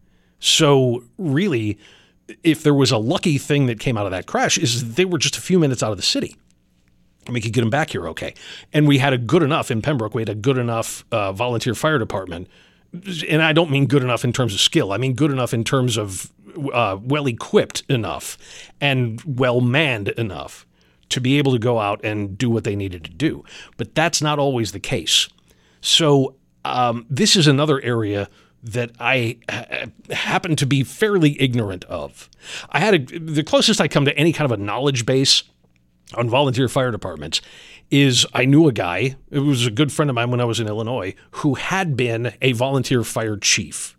So really, if there was a lucky thing that came out of that crash, is they were just a few minutes out of the city. And we could get them back here okay. And we had a good enough, in Pembroke, we had a good enough uh, volunteer fire department and I don't mean good enough in terms of skill. I mean good enough in terms of uh, well-equipped enough and well-manned enough to be able to go out and do what they needed to do. But that's not always the case. So um, this is another area that I ha- happen to be fairly ignorant of. I had a, the closest I come to any kind of a knowledge base on volunteer fire departments is I knew a guy, it was a good friend of mine when I was in Illinois, who had been a volunteer fire chief.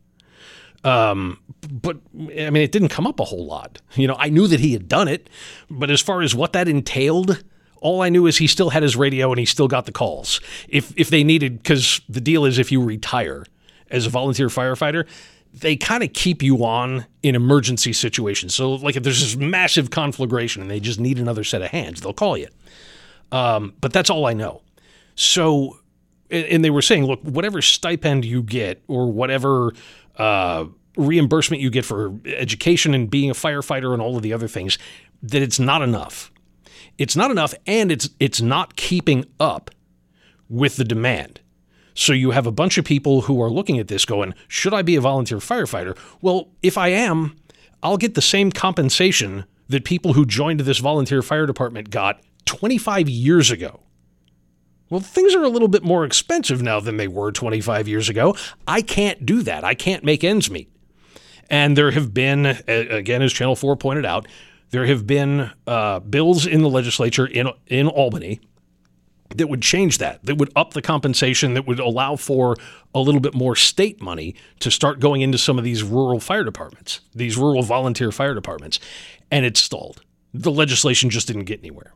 Um, but I mean, it didn't come up a whole lot. You know, I knew that he had done it, but as far as what that entailed, all I knew is he still had his radio and he still got the calls. If if they needed, because the deal is if you retire as a volunteer firefighter, they kind of keep you on in emergency situations. So like if there's this massive conflagration and they just need another set of hands, they'll call you. Um, but that's all I know. So, and they were saying, look, whatever stipend you get or whatever uh, reimbursement you get for education and being a firefighter and all of the other things, that it's not enough. It's not enough, and it's it's not keeping up with the demand. So you have a bunch of people who are looking at this going, should I be a volunteer firefighter? Well, if I am, I'll get the same compensation that people who joined this volunteer fire department got twenty-five years ago. Well, things are a little bit more expensive now than they were twenty-five years ago. I can't do that. I can't make ends meet. And there have been, again, as Channel four pointed out, there have been uh, bills in the legislature in in Albany that would change that, that would up the compensation, that would allow for a little bit more state money to start going into some of these rural fire departments, these rural volunteer fire departments, and it stalled. The legislation just didn't get anywhere.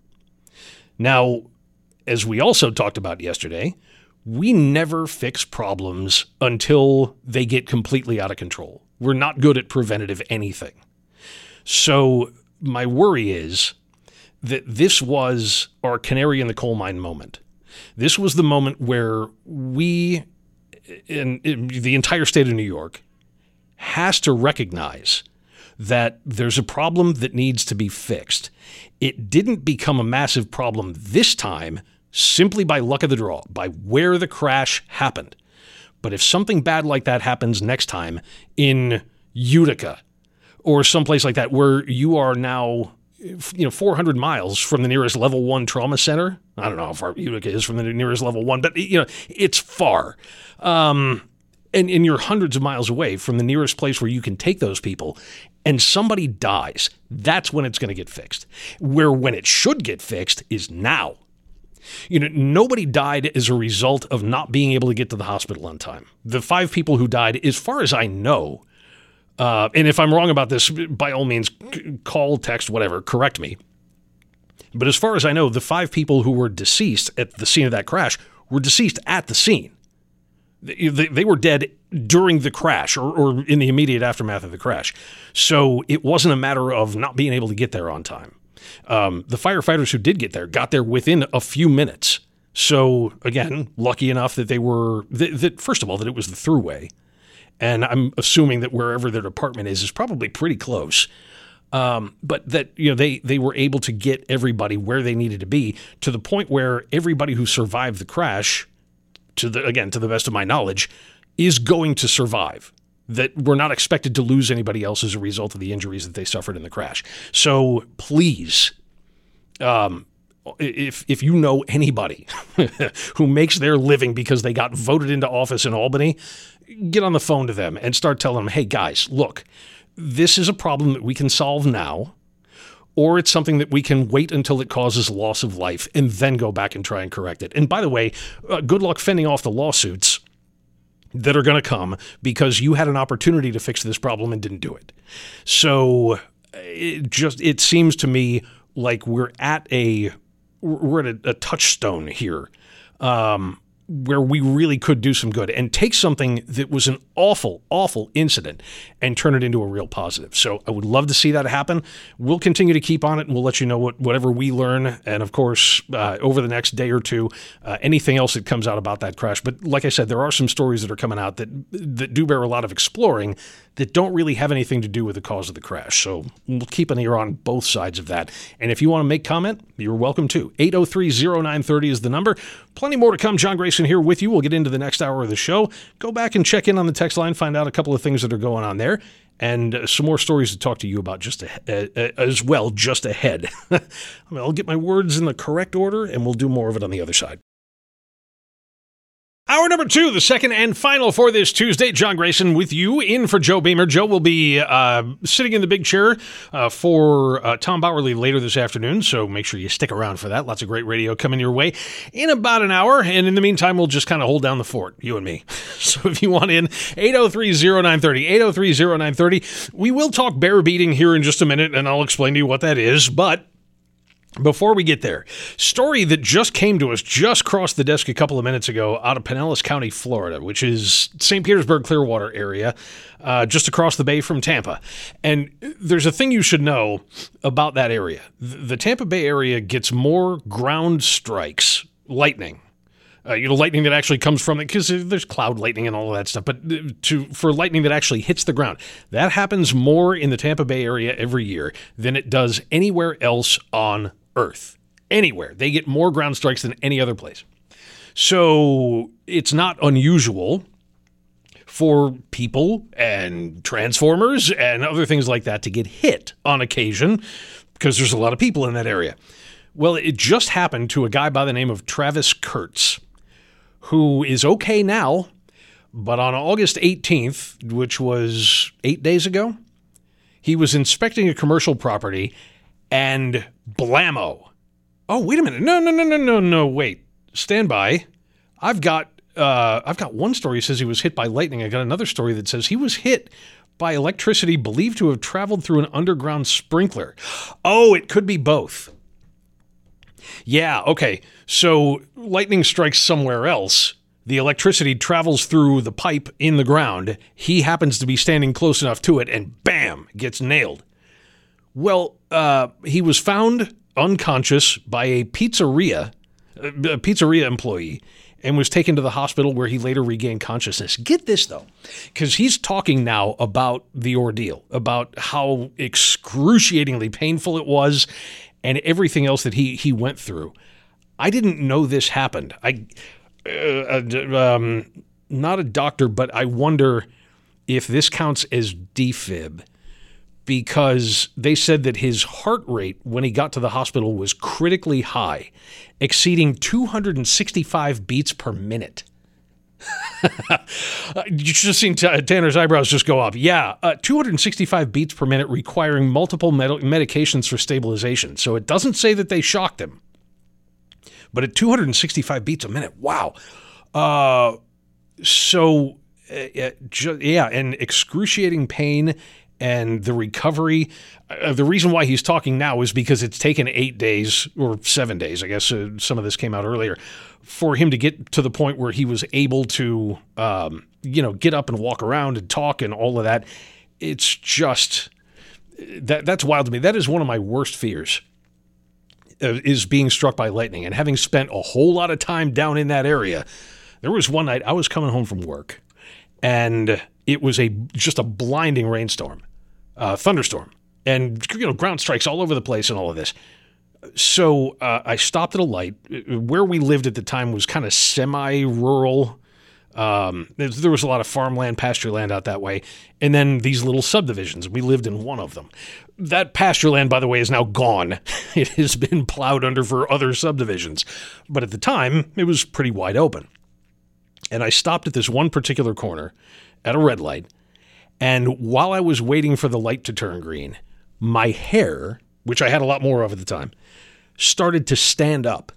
Now, as we also talked about yesterday, we never fix problems until they get completely out of control. We're not good at preventative anything. So my worry is that this was our canary in the coal mine moment. This was the moment where we, in, in the entire state of New York, has to recognize that there's a problem that needs to be fixed. It didn't become a massive problem this time simply by luck of the draw, by where the crash happened. But if something bad like that happens next time in Utica or someplace like that where you are now, you know, four hundred miles from the nearest level one trauma center. I don't know how far Utica is from the nearest level one, but you know, it's far. Um, and, and you're hundreds of miles away from the nearest place where you can take those people, and somebody dies. That's when it's going to get fixed. Where when it should get fixed is now. You know, nobody died as a result of not being able to get to the hospital on time. The five people who died, as far as I know, Uh, and if I'm wrong about this, by all means, call, text, whatever, correct me. But as far as I know, the five people who were deceased at the scene of that crash were deceased at the scene. They, they, they were dead during the crash or, or in the immediate aftermath of the crash. So it wasn't a matter of not being able to get there on time. Um, the firefighters who did get there got there within a few minutes. So again, lucky enough that they were, that, that first of all, that it was the thruway. And I'm assuming that wherever their department is is probably pretty close. Um, but that, you know, they, they were able to get everybody where they needed to be to the point where everybody who survived the crash, to the again, to the best of my knowledge, is going to survive. That we're not expected to lose anybody else as a result of the injuries that they suffered in the crash. So please, um, if if you know anybody who makes their living because they got voted into office in Albany, get on the phone to them and start telling them, hey, guys, look, this is a problem that we can solve now, or it's something that we can wait until it causes loss of life and then go back and try and correct it. And by the way, uh, good luck fending off the lawsuits that are going to come because you had an opportunity to fix this problem and didn't do it. So it just it seems to me like we're at a we're at a, a touchstone here. Um, where we really could do some good and take something that was an awful, awful incident and turn it into a real positive. So I would love to see that happen. We'll continue to keep on it, and we'll let you know what, whatever we learn. And of course, uh, over the next day or two, uh, anything else that comes out about that crash. But like I said, there are some stories that are coming out that that do bear a lot of exploring that don't really have anything to do with the cause of the crash. So we'll keep an ear on both sides of that. And if you want to make comment, you're welcome to. eight oh three, oh nine three oh is the number. Plenty more to come. John Grayson Grayson here with you. We'll get into the next hour of the show. Go back and check in on the text line, find out a couple of things that are going on there, and uh, some more stories to talk to you about just a, uh, uh, as well just ahead. I mean, I'll get my words in the correct order, and we'll do more of it on the other side. Hour number two, the second and final for this Tuesday. John Grayson with you, in for Joe Beamer. Joe will be uh, sitting in the big chair uh, for uh, Tom Bowerly later this afternoon, so make sure you stick around for that. Lots of great radio coming your way in about an hour, and in the meantime, we'll just kind of hold down the fort, you and me. So if you want in, eight oh three oh nine three oh, eight oh three oh nine three oh. We will talk bear beating here in just a minute, and I'll explain to you what that is, but before we get there, story that just came to us, just crossed the desk a couple of minutes ago out of Pinellas County, Florida, which is Saint Petersburg, Clearwater area, uh, just across the bay from Tampa. And there's a thing you should know about that area. The Tampa Bay area gets more ground strikes, lightning, Uh, you know, lightning that actually comes from it, because there's cloud lightning and all of that stuff. But to for lightning that actually hits the ground, that happens more in the Tampa Bay area every year than it does anywhere else on Earth. Anywhere. They get more ground strikes than any other place. So it's not unusual for people and transformers and other things like that to get hit on occasion, because there's a lot of people in that area. Well, it just happened to a guy by the name of Travis Kurtz, who is okay now, but on August eighteenth, which was eight days ago, he was inspecting a commercial property and blammo. Oh, wait a minute. No, no, no, no, no, no, wait. Stand by. I've got uh, I've got one story that says he was hit by lightning. I got another story that says he was hit by electricity believed to have traveled through an underground sprinkler. Oh, it could be both. Yeah, okay. So lightning strikes somewhere else. The electricity travels through the pipe in the ground. He happens to be standing close enough to it, and bam, gets nailed. Well, uh, he was found unconscious by a pizzeria, a pizzeria employee, and was taken to the hospital where he later regained consciousness. Get this, though, because he's talking now about the ordeal, about how excruciatingly painful it was, and everything else that he he went through. I didn't know this happened. I, uh, um, not a doctor, but I wonder if this counts as defib, because they said that his heart rate when he got to the hospital was critically high, exceeding two hundred sixty-five beats per minute. You should have seen T- Tanner's eyebrows just go up. Yeah, uh, two hundred sixty-five beats per minute, requiring multiple med- medications for stabilization. So it doesn't say that they shocked him, but at two hundred sixty-five beats a minute, wow. Uh, so, uh, ju- yeah, and excruciating pain and the recovery. Uh, the reason why he's talking now is because it's taken eight days or seven days, I guess uh, some of this came out earlier, for him to get to the point where he was able to, um, you know, get up and walk around and talk and all of that. It's just, that that's wild to me. That is one of my worst fears, uh, is being struck by lightning. And having spent a whole lot of time down in that area, there was one night I was coming home from work, and it was a just a blinding rainstorm, uh, thunderstorm, and, you know, ground strikes all over the place and all of this. So uh, I stopped at a light. Where we lived at the time was kind of semi-rural. Um, there was a lot of farmland, pasture land out that way, and then these little subdivisions. We lived in one of them. That pasture land, by the way, is now gone. It has been plowed under for other subdivisions. But at the time, it was pretty wide open. And I stopped at this one particular corner at a red light, and while I was waiting for the light to turn green, my hair, which I had a lot more of at the time, started to stand up.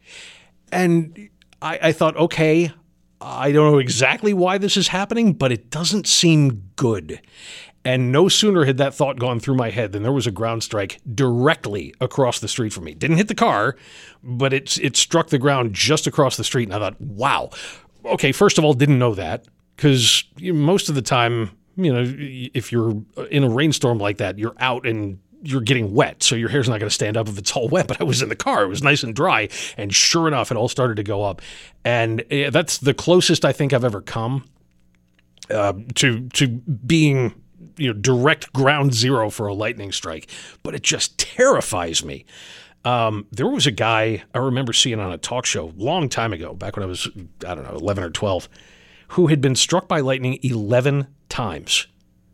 And I, I thought, okay, I don't know exactly why this is happening, but it doesn't seem good. And no sooner had that thought gone through my head than there was a ground strike directly across the street from me. Didn't hit the car, but it, it struck the ground just across the street. And I thought, wow. Okay, first of all, didn't know that, because most of the time, you know, if you're in a rainstorm like that, you're out and you're getting wet, so your hair's not going to stand up if it's all wet. But I was in the car. It was nice and dry, and sure enough, it all started to go up. And that's the closest I think I've ever come uh, to to being, you know, direct ground zero for a lightning strike. But it just terrifies me. Um, there was a guy I remember seeing on a talk show long time ago, back when I was, I don't know, eleven or twelve, who had been struck by lightning eleven times.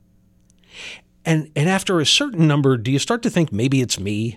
And and after a certain number, do you start to think maybe it's me?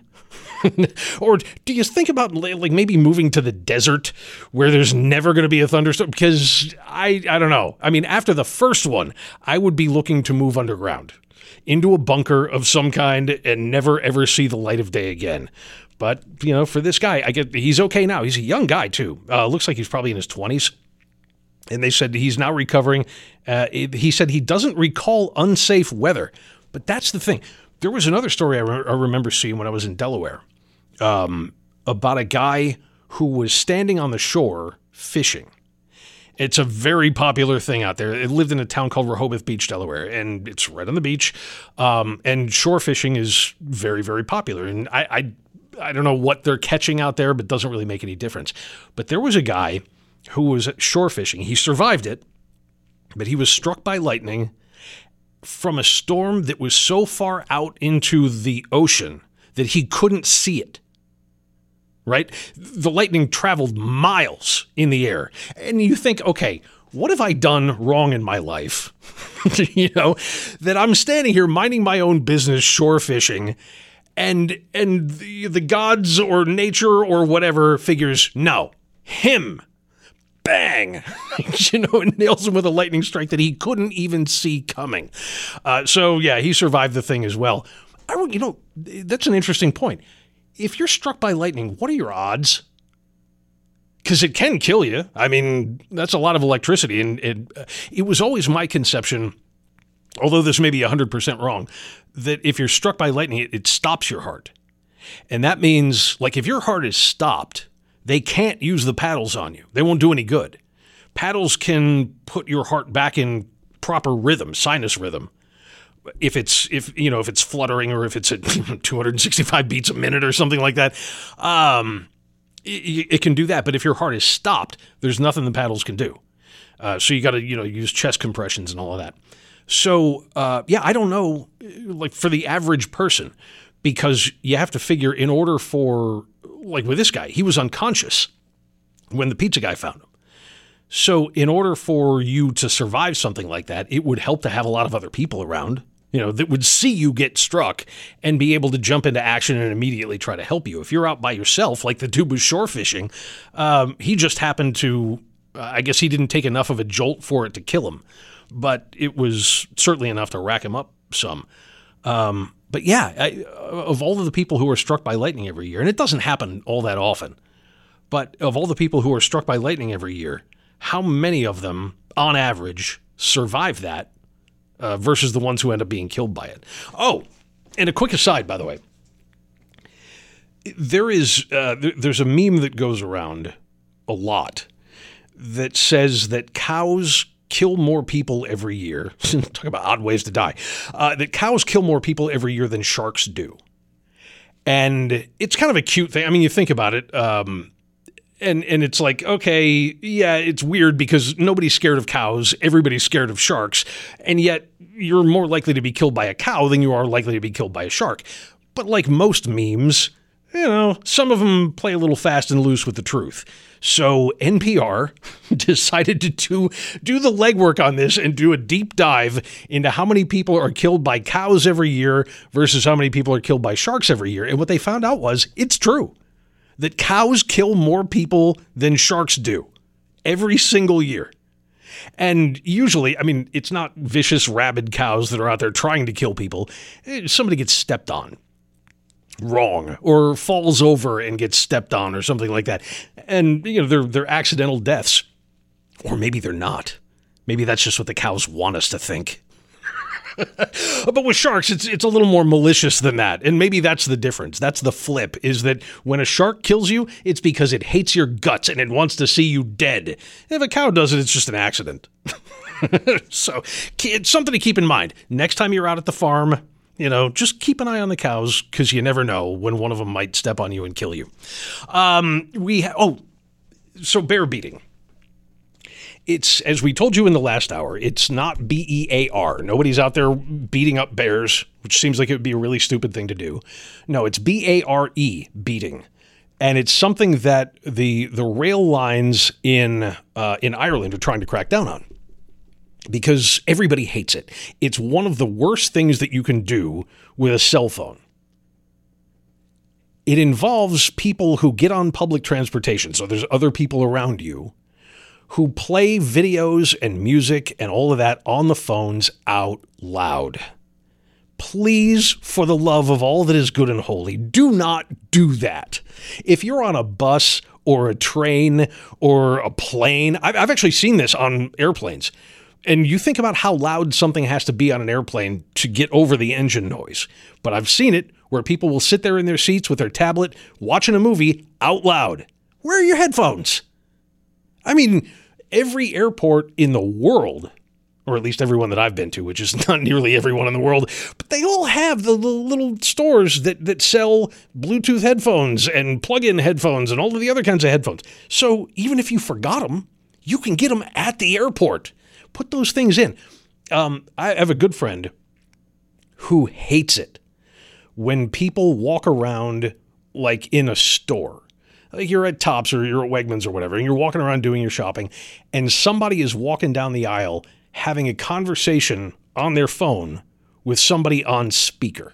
Or do you think about like maybe moving to the desert where there's never going to be a thunderstorm? Because I, I don't know. I mean, after the first one, I would be looking to move underground into a bunker of some kind and never, ever see the light of day again. But, you know, for this guy, I get he's okay now. He's a young guy, too. Uh, looks like he's probably in his twenties. And they said he's now recovering. Uh, it, he said he doesn't recall unsafe weather. But that's the thing. There was another story I, re- I remember seeing when I was in Delaware um, about a guy who was standing on the shore fishing. It's a very popular thing out there. It lived in a town called Rehoboth Beach, Delaware, and it's right on the beach. Um, and shore fishing is very, very popular. And I, I I don't know what they're catching out there, but it doesn't really make any difference. But there was a guy who was shore fishing. He survived it, but he was struck by lightning from a storm that was so far out into the ocean that he couldn't see it. Right? The lightning traveled miles in the air. And you think, okay, what have I done wrong in my life? You know, that I'm standing here minding my own business, shore fishing, and and the, the gods or nature or whatever figures, no, him, bang, you know, and nails him with a lightning strike that he couldn't even see coming. Uh, so, yeah, he survived the thing as well. I, you know, that's an interesting point. If you're struck by lightning, what are your odds? Because it can kill you. I mean, that's a lot of electricity. And it, it was always my conception, although this may be one hundred percent wrong, that if you're struck by lightning, it, it stops your heart. And that means, like, if your heart is stopped, they can't use the paddles on you. They won't do any good. Paddles can put your heart back in proper rhythm, sinus rhythm. If it's, if you know, if it's fluttering or if it's at two hundred sixty-five beats a minute or something like that, um, it, it can do that. But if your heart is stopped, there's nothing the paddles can do. Uh, so you got to, you know, use chest compressions and all of that. So, uh, yeah, I don't know, like for the average person, because you have to figure in order for, like with this guy, he was unconscious when the pizza guy found him. So in order for you to survive something like that, it would help to have a lot of other people around, you know, that would see you get struck and be able to jump into action and immediately try to help you. If you're out by yourself, like the dude was shore fishing, um, he just happened to, uh, I guess he didn't take enough of a jolt for it to kill him, but it was certainly enough to rack him up some. Um, but yeah, I, of all of the people who are struck by lightning every year, and it doesn't happen all that often, but of all the people who are struck by lightning every year, how many of them, on average, survive that uh, versus the ones who end up being killed by it? Oh, and a quick aside, by the way. There is uh, there's a meme that goes around a lot that says that cows kill more people every year. Talk about odd ways to die. Uh, that cows kill more people every year than sharks do. And it's kind of a cute thing. I mean, you think about it. Um, And and it's like, okay, yeah, it's weird because nobody's scared of cows. Everybody's scared of sharks. And yet you're more likely to be killed by a cow than you are likely to be killed by a shark. But like most memes, you know, some of them play a little fast and loose with the truth. So N P R decided to do, do the legwork on this and do a deep dive into how many people are killed by cows every year versus how many people are killed by sharks every year. And what they found out was it's true. That cows kill more people than sharks do every single year. And usually, I mean, it's not vicious, rabid cows that are out there trying to kill people. Somebody gets stepped on wrong or falls over and gets stepped on or something like that. And, you know, they're, they're accidental deaths. Or maybe they're not. Maybe that's just what the cows want us to think. But with sharks, it's it's a little more malicious than that. And maybe that's the difference. That's the flip, is that when a shark kills you, it's because it hates your guts and it wants to see you dead. If a cow does it, it's just an accident. So it's something to keep in mind. Next time you're out at the farm, you know, just keep an eye on the cows because you never know when one of them might step on you and kill you. Um, we ha- Oh, so bear beating. It's, as we told you in the last hour, it's not B E A R. Nobody's out there beating up bears. which seems like it would be a really stupid thing to do. No, it's B A R E, beating. And it's something that the the rail lines in uh, in Ireland are trying to crack down on because everybody hates it. It's one of the worst things that you can do with a cell phone. It involves people who get on public transportation, so there's other people around you, who play videos and music and all of that on the phones out loud. Please, for the love of all that is good and holy, do not do that. If you're on a bus or a train or a plane, I've, I've actually seen this on airplanes, and you think about how loud something has to be on an airplane to get over the engine noise. But I've seen it where people will sit there in their seats with their tablet watching a movie out loud. Where are your headphones? I mean, every airport in the world, or at least everyone that I've been to, which is not nearly everyone in the world, but they all have the, the little stores that, that sell Bluetooth headphones and plug-in headphones and all of the other kinds of headphones. So even if you forgot them, you can get them at the airport. Put those things in. Um, I have a good friend who hates it when people walk around like in a store. Like you're at Tops or you're at Wegmans or whatever, and you're walking around doing your shopping, and somebody is walking down the aisle having a conversation on their phone with somebody on speaker.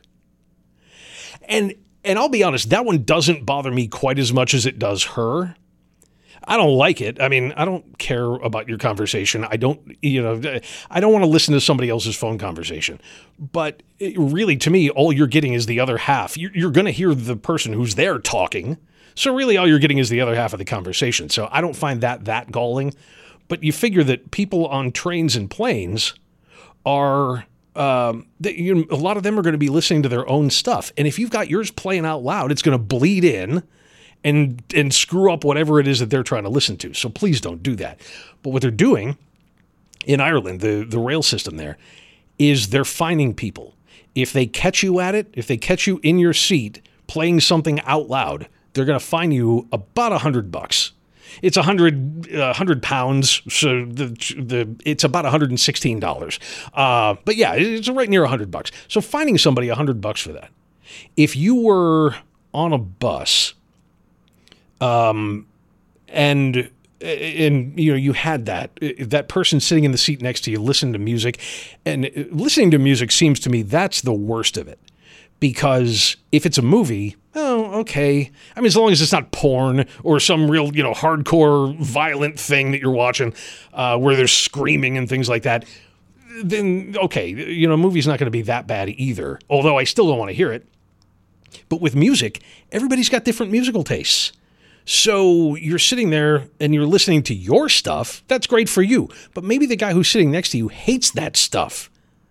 And and I'll be honest, that one doesn't bother me quite as much as it does her. I don't like it. I mean, I don't care about your conversation. I don't, you know, I don't want to listen to somebody else's phone conversation. But it really, to me, all you're getting is the other half. You're, you're going to hear the person who's there talking. So really all you're getting is the other half of the conversation. So I don't find that that galling. But you figure that people on trains and planes are, um, they, you know, a lot of them are going to be listening to their own stuff. And if you've got yours playing out loud, it's going to bleed in and and screw up whatever it is that they're trying to listen to. So please don't do that. But what they're doing in Ireland, the, the rail system there, is they're fining people. If they catch you at it, if they catch you in your seat playing something out loud, they're going to fine you about a hundred bucks. It's a hundred, uh, hundred pounds, so the the it's about one hundred sixteen dollars. Uh, but yeah, it's right near a hundred bucks. So fining somebody a hundred bucks for that. If you were on a bus, um, and and you know you had that that person sitting in the seat next to you listening to music, and listening to music seems to me that's the worst of it. Because if it's a movie, oh, okay. I mean, as long as it's not porn or some real, you know, hardcore violent thing that you're watching uh, where there's screaming and things like that, then, okay, you know, a movie's not going to be that bad either, although I still don't want to hear it. But with music, everybody's got different musical tastes. So you're sitting there and you're listening to your stuff. That's great for you. But maybe the guy who's sitting next to you hates that stuff.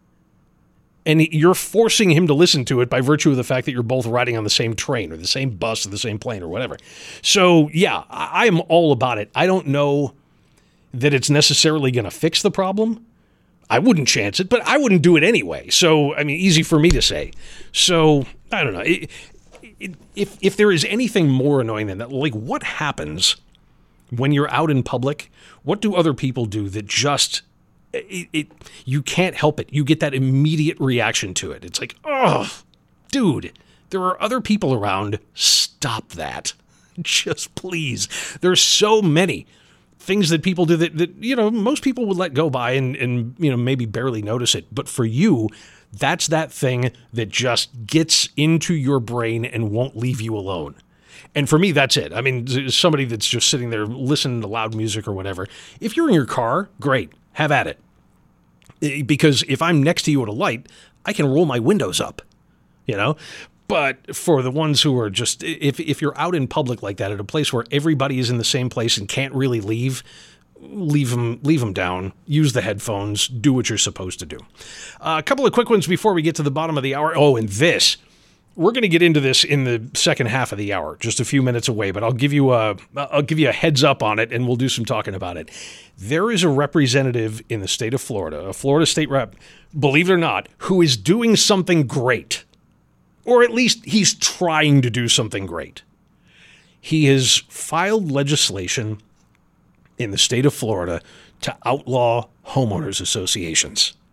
And you're forcing him to listen to it by virtue of the fact that you're both riding on the same train or the same bus or the same plane or whatever. So, yeah, I am all about it. I don't know that it's necessarily going to fix the problem. I wouldn't chance it, but I wouldn't do it anyway. So, I mean, easy for me to say. So, I don't know. It, it, if if there is anything more annoying than that, like what happens when you're out in public? What do other people do that just... It, it you can't help it. You get that immediate reaction to it. It's like, oh, dude, there are other people around. Stop that. Just please. There's so many things that people do that, that you know, most people would let go by and, and, you know, maybe barely notice it. But for you, that's that thing that just gets into your brain and won't leave you alone. And for me, that's it. I mean, somebody that's just sitting there listening to loud music or whatever. If you're in your car, great. Have at it. Because if I'm next to you at a light, I can roll my windows up, you know? But for the ones who are just, if if you're out in public like that at a place where everybody is in the same place and can't really leave, leave them, leave them down, use the headphones, do what you're supposed to do. Uh, a couple of quick ones before we get to the bottom of the hour. Oh, and this. We're going to get into this in the second half of the hour, just a few minutes away, but I'll give you a I'll give you a heads up on it, and we'll do some talking about it. There is a representative in the state of Florida, a Florida state rep, believe it or not, who is doing something great, or at least he's trying to do something great. He has filed legislation in the state of Florida to outlaw homeowners associations.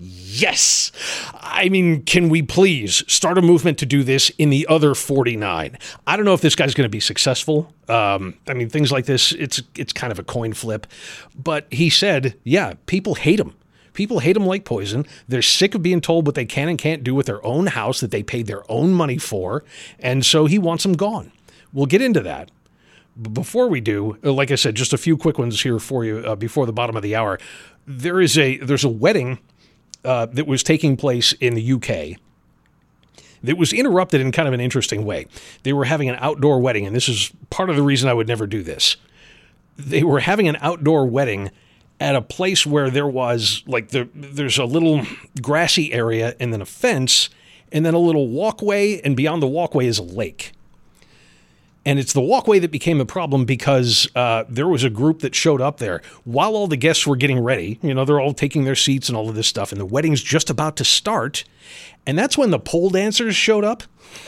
Yes. I mean, can we please start a movement to do this in the other forty-nine? I don't know if this guy's going to be successful. Um, I mean, things like this, it's it's kind of a coin flip. But he said, yeah, people hate him. People hate him like poison. They're sick of being told what they can and can't do with their own house that they paid their own money for. And so he wants them gone. We'll get into that. But before we do, like I said, just a few quick ones here for you uh, before the bottom of the hour. There is a there's a wedding Uh, that was taking place in the U K that was interrupted in kind of an interesting way. They were having an outdoor wedding, and this is part of the reason I would never do this. They were having an outdoor wedding at a place where there was, like, the, there's a little grassy area and then a fence and then a little walkway, and beyond the walkway is a lake. And it's the walkway that became a problem because uh, there was a group that showed up there while all the guests were getting ready. You know, they're all taking their seats and all of this stuff, and the wedding's just about to start. And that's when the pole dancers showed up.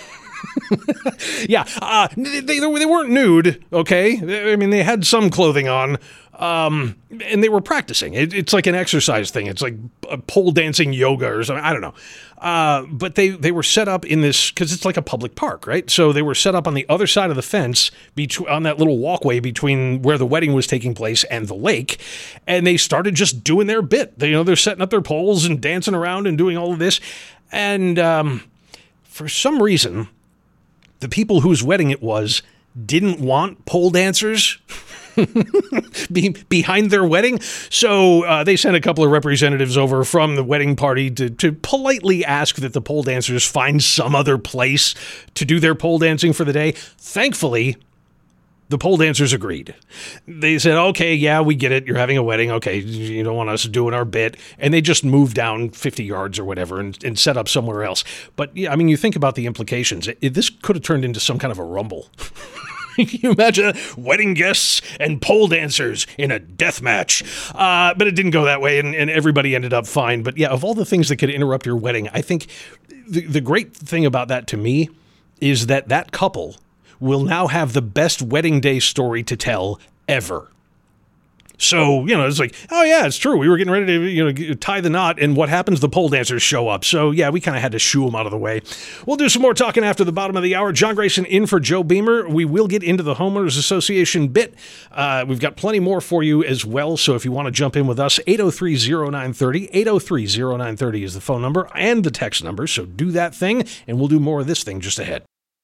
yeah, uh, they, they, they weren't nude, okay? I mean, they had some clothing on, um, and they were practicing. It, it's like an exercise thing. It's like pole dancing yoga or something. I don't know. Uh, but they, they were set up in this, because it's like a public park, right? So they were set up on the other side of the fence, between, on that little walkway between where the wedding was taking place and the lake, and they started just doing their bit. They, you know, they're setting up their poles and dancing around and doing all of this. And um, for some reason, the people whose wedding it was didn't want pole dancers be, behind their wedding. So uh, they sent a couple of representatives over from the wedding party to, to politely ask that the pole dancers find some other place to do their pole dancing for the day. Thankfully, the pole dancers agreed. They said, okay, yeah, we get it. You're having a wedding. Okay, you don't want us doing our bit. And they just moved down fifty yards or whatever and, and set up somewhere else. But, yeah, I mean, you think about the implications. It, this could have turned into some kind of a rumble. Can you imagine wedding guests and pole dancers in a death match? Uh, but it didn't go that way, and, and everybody ended up fine. But, yeah, of all the things that could interrupt your wedding, I think the, the great thing about that to me is that that couple will now have the best wedding day story to tell ever. So, you know, it's like, oh, yeah, it's true. We were getting ready to, you know, tie the knot, and what happens? The pole dancers show up. So, yeah, we kind of had to shoo them out of the way. We'll do some more talking after the bottom of the hour. John Grayson in for Joe Beamer. We will get into the Homeowners Association bit. Uh, we've got plenty more for you as well, so if you want to jump in with us, eight oh three oh nine three oh, eight oh three oh nine three oh is the phone number and the text number, so do that thing, and we'll do more of this thing just ahead.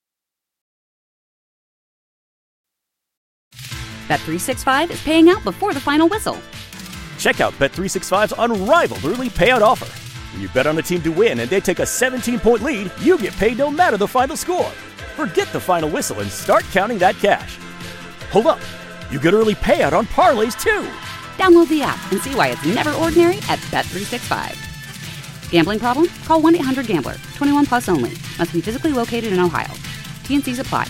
Bet three sixty-five is paying out before the final whistle. Check out Bet three sixty-five's unrivaled early payout offer. When you bet on a team to win and they take a seventeen-point lead, you get paid no matter the final score. Forget the final whistle and start counting that cash. Hold up. You get early payout on parlays, too. Download the app and see why it's never ordinary at Bet three sixty-five. Gambling problem? Call one eight hundred gambler. twenty-one plus only. Must be physically located in Ohio. T and C's apply.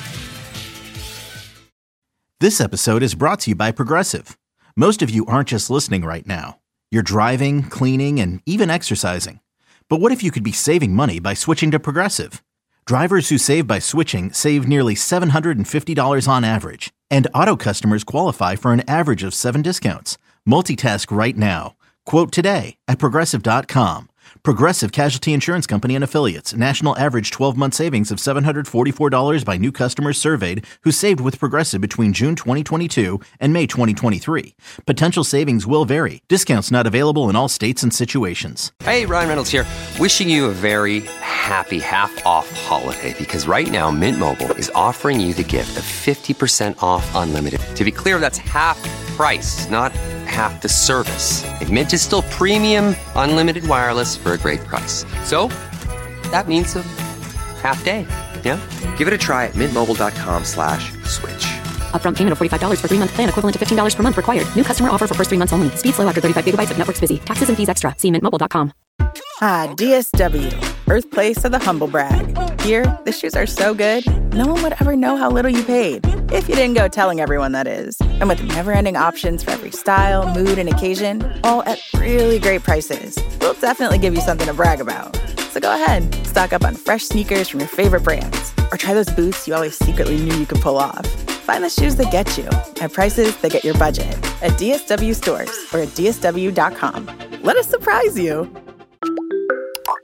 This episode is brought to you by Progressive. Most of you aren't just listening right now. You're driving, cleaning, and even exercising. But what if you could be saving money by switching to Progressive? Drivers who save by switching save nearly seven hundred fifty dollars on average. And auto customers qualify for an average of seven discounts. Multitask right now. Quote today at Progressive dot com. Progressive Casualty Insurance Company and Affiliates. National average twelve-month savings of seven hundred forty-four dollars by new customers surveyed who saved with Progressive between June twenty twenty-two and May twenty twenty-three. Potential savings will vary. Discounts not available in all states and situations. Hey, Ryan Reynolds here. Wishing you a very happy half-off holiday because right now Mint Mobile is offering you the gift of fifty percent off unlimited. To be clear, that's half price, not half the service. And Mint is still premium unlimited wireless for a great price. So, that means a half day, yeah? Give it a try at mintmobile.com slash switch. Upfront payment of forty-five dollars for three-month plan equivalent to fifteen dollars per month required. New customer offer for first three months only. Speed slow after thirty-five gigabytes if network's busy. Taxes and fees extra. See mint mobile dot com. Ah, D S W, birthplace of the humble brag. Here, the shoes are so good, no one would ever know how little you paid. If you didn't go telling everyone, that is. And with never-ending options for every style, mood, and occasion, all at really great prices, we'll definitely give you something to brag about. So go ahead, stock up on fresh sneakers from your favorite brands, or try those boots you always secretly knew you could pull off. Find the shoes that get you at prices that get your budget at D S W stores or at D S W dot com. Let us surprise you.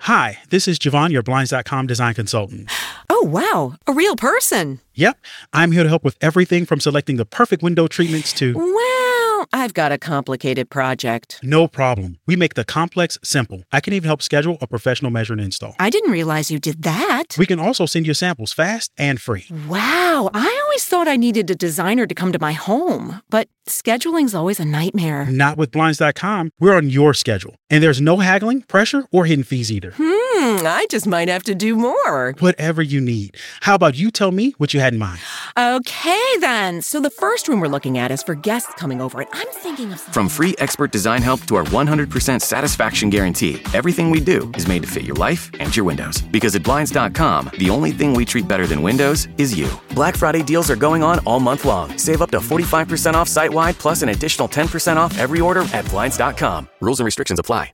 Hi, this is Javon, your Blinds dot com design consultant. Oh, wow. A real person. Yep. I'm here to help with everything from selecting the perfect window treatments to... Well, I've got a complicated project. No problem. We make the complex simple. I can even help schedule a professional measure and install. I didn't realize you did that. We can also send you samples fast and free. Wow. I always thought I needed a designer to come to my home, but scheduling's always a nightmare. Not with Blinds dot com. We're on your schedule. And there's no haggling, pressure, or hidden fees either. Hmm, I just might have to do more. Whatever you need. How about you tell me what you had in mind? Okay, then. So the first room we're looking at is for guests coming over, and I'm thinking of... From free expert design help to our one hundred percent satisfaction guarantee, everything we do is made to fit your life and your windows. Because at Blinds dot com, the only thing we treat better than windows is you. Black Friday deals are going on all month long. Save up to forty-five percent off site-wide, plus an additional ten percent off every order at Blinds dot com. Rules and restrictions apply.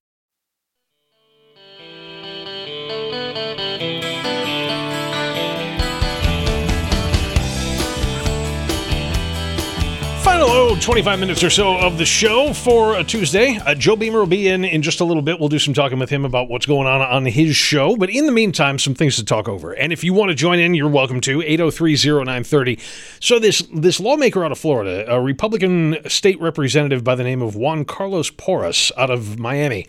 Final oh, twenty-five minutes or so of the show for a Tuesday. Uh, Joe Beamer will be in in just a little bit. We'll do some talking with him about what's going on on his show. But in the meantime, some things to talk over. And if you want to join in, you're welcome to. eight oh three oh nine three oh. So this, this lawmaker out of Florida, a Republican state representative by the name of Juan Carlos Porras out of Miami,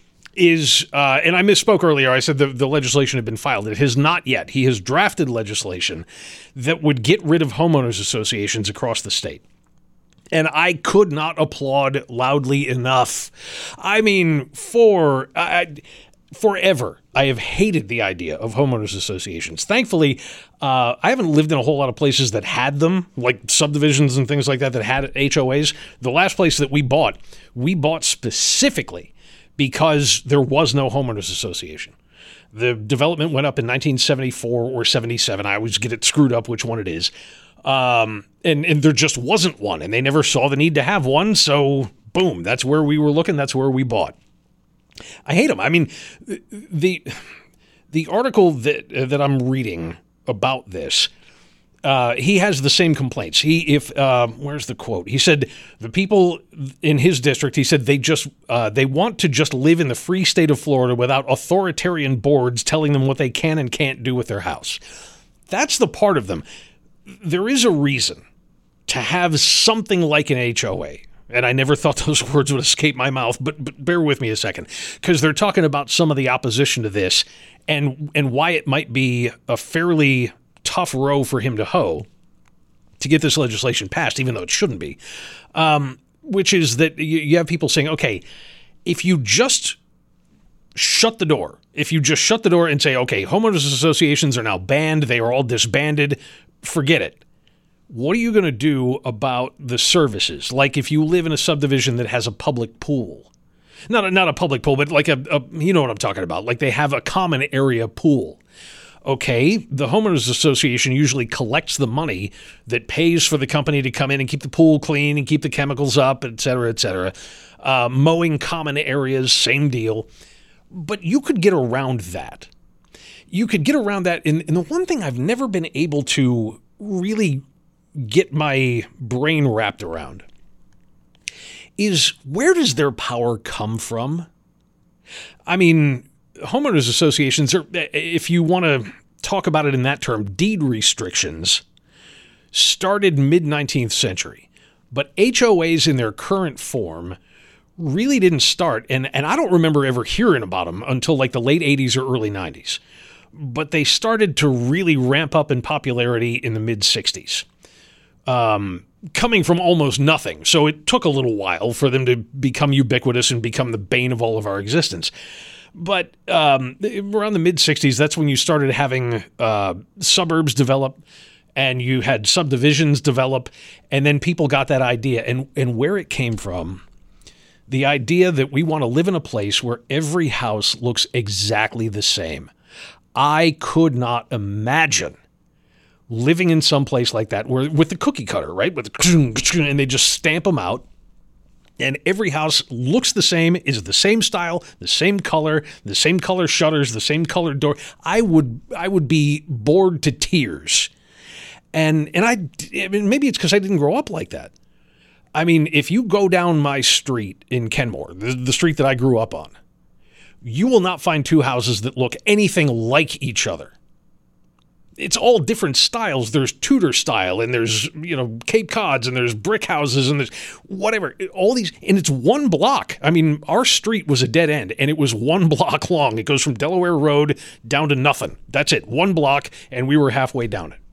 is, uh, and I misspoke earlier, I said the, the legislation had been filed. It has not yet. He has drafted legislation that would get rid of homeowners associations across the state. And I could not applaud loudly enough. I mean, for I, forever, I have hated the idea of homeowners associations. Thankfully, uh, I haven't lived in a whole lot of places that had them, like subdivisions and things like that, that had H O As. The last place that we bought, we bought specifically because there was no homeowners association. The development went up in nineteen seventy-four or seventy-seven. I always get it screwed up which one it is. Um, and, and there just wasn't one, and they never saw the need to have one. So boom, that's where we were looking. That's where we bought. I hate them. I mean, the, the article that, uh, that I'm reading about this, uh, he has the same complaints. He, if, uh, where's the quote? He said the people in his district, he said they just, uh, they want to just live in the free state of Florida without authoritarian boards telling them what they can and can't do with their house. That's the part of them. There is a reason to have something like an H O A. And I never thought those words would escape my mouth, but, but bear with me a second, because they're talking about some of the opposition to this and and why it might be a fairly tough row for him to hoe to get this legislation passed, even though it shouldn't be, um, which is that you, you have people saying, okay, if you just shut the door, if you just shut the door and say, okay, homeowners associations are now banned, they are all disbanded, forget it. What are you going to do about the services? Like if you live in a subdivision that has a public pool, not a, not a public pool, but like a, a, you know what I'm talking about. Like they have a common area pool. Okay, the homeowners association usually collects the money that pays for the company to come in and keep the pool clean and keep the chemicals up, et cetera, et cetera. Uh, mowing common areas, same deal. But you could get around that. You could get around that. And, and the one thing I've never been able to really get my brain wrapped around is, where does their power come from? I mean, homeowners associations are, if you want to talk about it in that term, deed restrictions started mid-nineteenth century. But H O As in their current form really didn't start, and, and I don't remember ever hearing about them until like the late eighties or early nineties. But they started to really ramp up in popularity in the mid-sixties, um, coming from almost nothing. So it took a little while for them to become ubiquitous and become the bane of all of our existence. But um, around the mid-sixties, that's when you started having uh, suburbs develop, and you had subdivisions develop, and then people got that idea. And, and where it came from, the idea that we want to live in a place where every house looks exactly the same. I could not imagine living in some place like that, where with the cookie cutter, right? With the, and they just stamp them out, and every house looks the same, is the same style, the same color, the same color shutters, the same color door. I would I would be bored to tears. And and I, I mean, maybe it's because I didn't grow up like that. I mean, if you go down my street in Kenmore, the, the street that I grew up on, you will not find two houses that look anything like each other. It's all different styles. There's Tudor style, and there's, you know, Cape Cods, and there's brick houses, and there's whatever. All these, and it's one block. I mean, our street was a dead end, and it was one block long. It goes from Delaware Road down to nothing. That's it, one block, and we were halfway down it.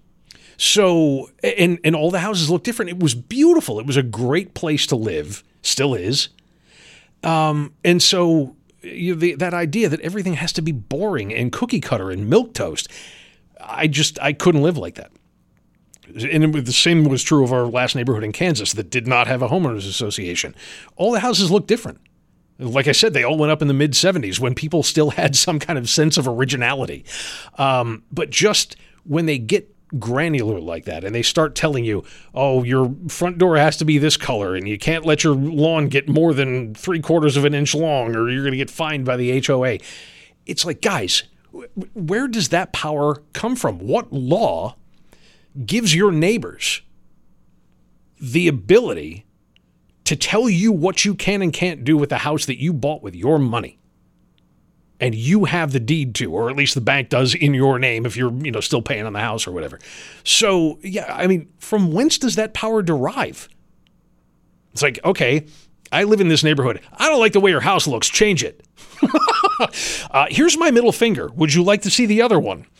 So, and and all the houses look different. It was beautiful. It was a great place to live. Still is. Um, and so, you know, the, that idea that everything has to be boring and cookie cutter and milquetoast, I just, I couldn't live like that. And the same was true of our last neighborhood in Kansas that did not have a homeowners association. All the houses looked different. Like I said, they all went up in the mid seventies when people still had some kind of sense of originality. Um, but just when they get granular like that and they start telling you, oh, your front door has to be this color and you can't let your lawn get more than three quarters of an inch long or you're going to get fined by the H O A. It's like, guys, where does that power come from? What law gives your neighbors the ability to tell you what you can and can't do with the house that you bought with your money and you have the deed to, or at least the bank does in your name if you're, you know, still paying on the house or whatever? So, yeah, I mean, from whence does that power derive? It's like, okay, I live in this neighborhood. I don't like the way your house looks. Change it. uh, here's my middle finger. Would you like to see the other one?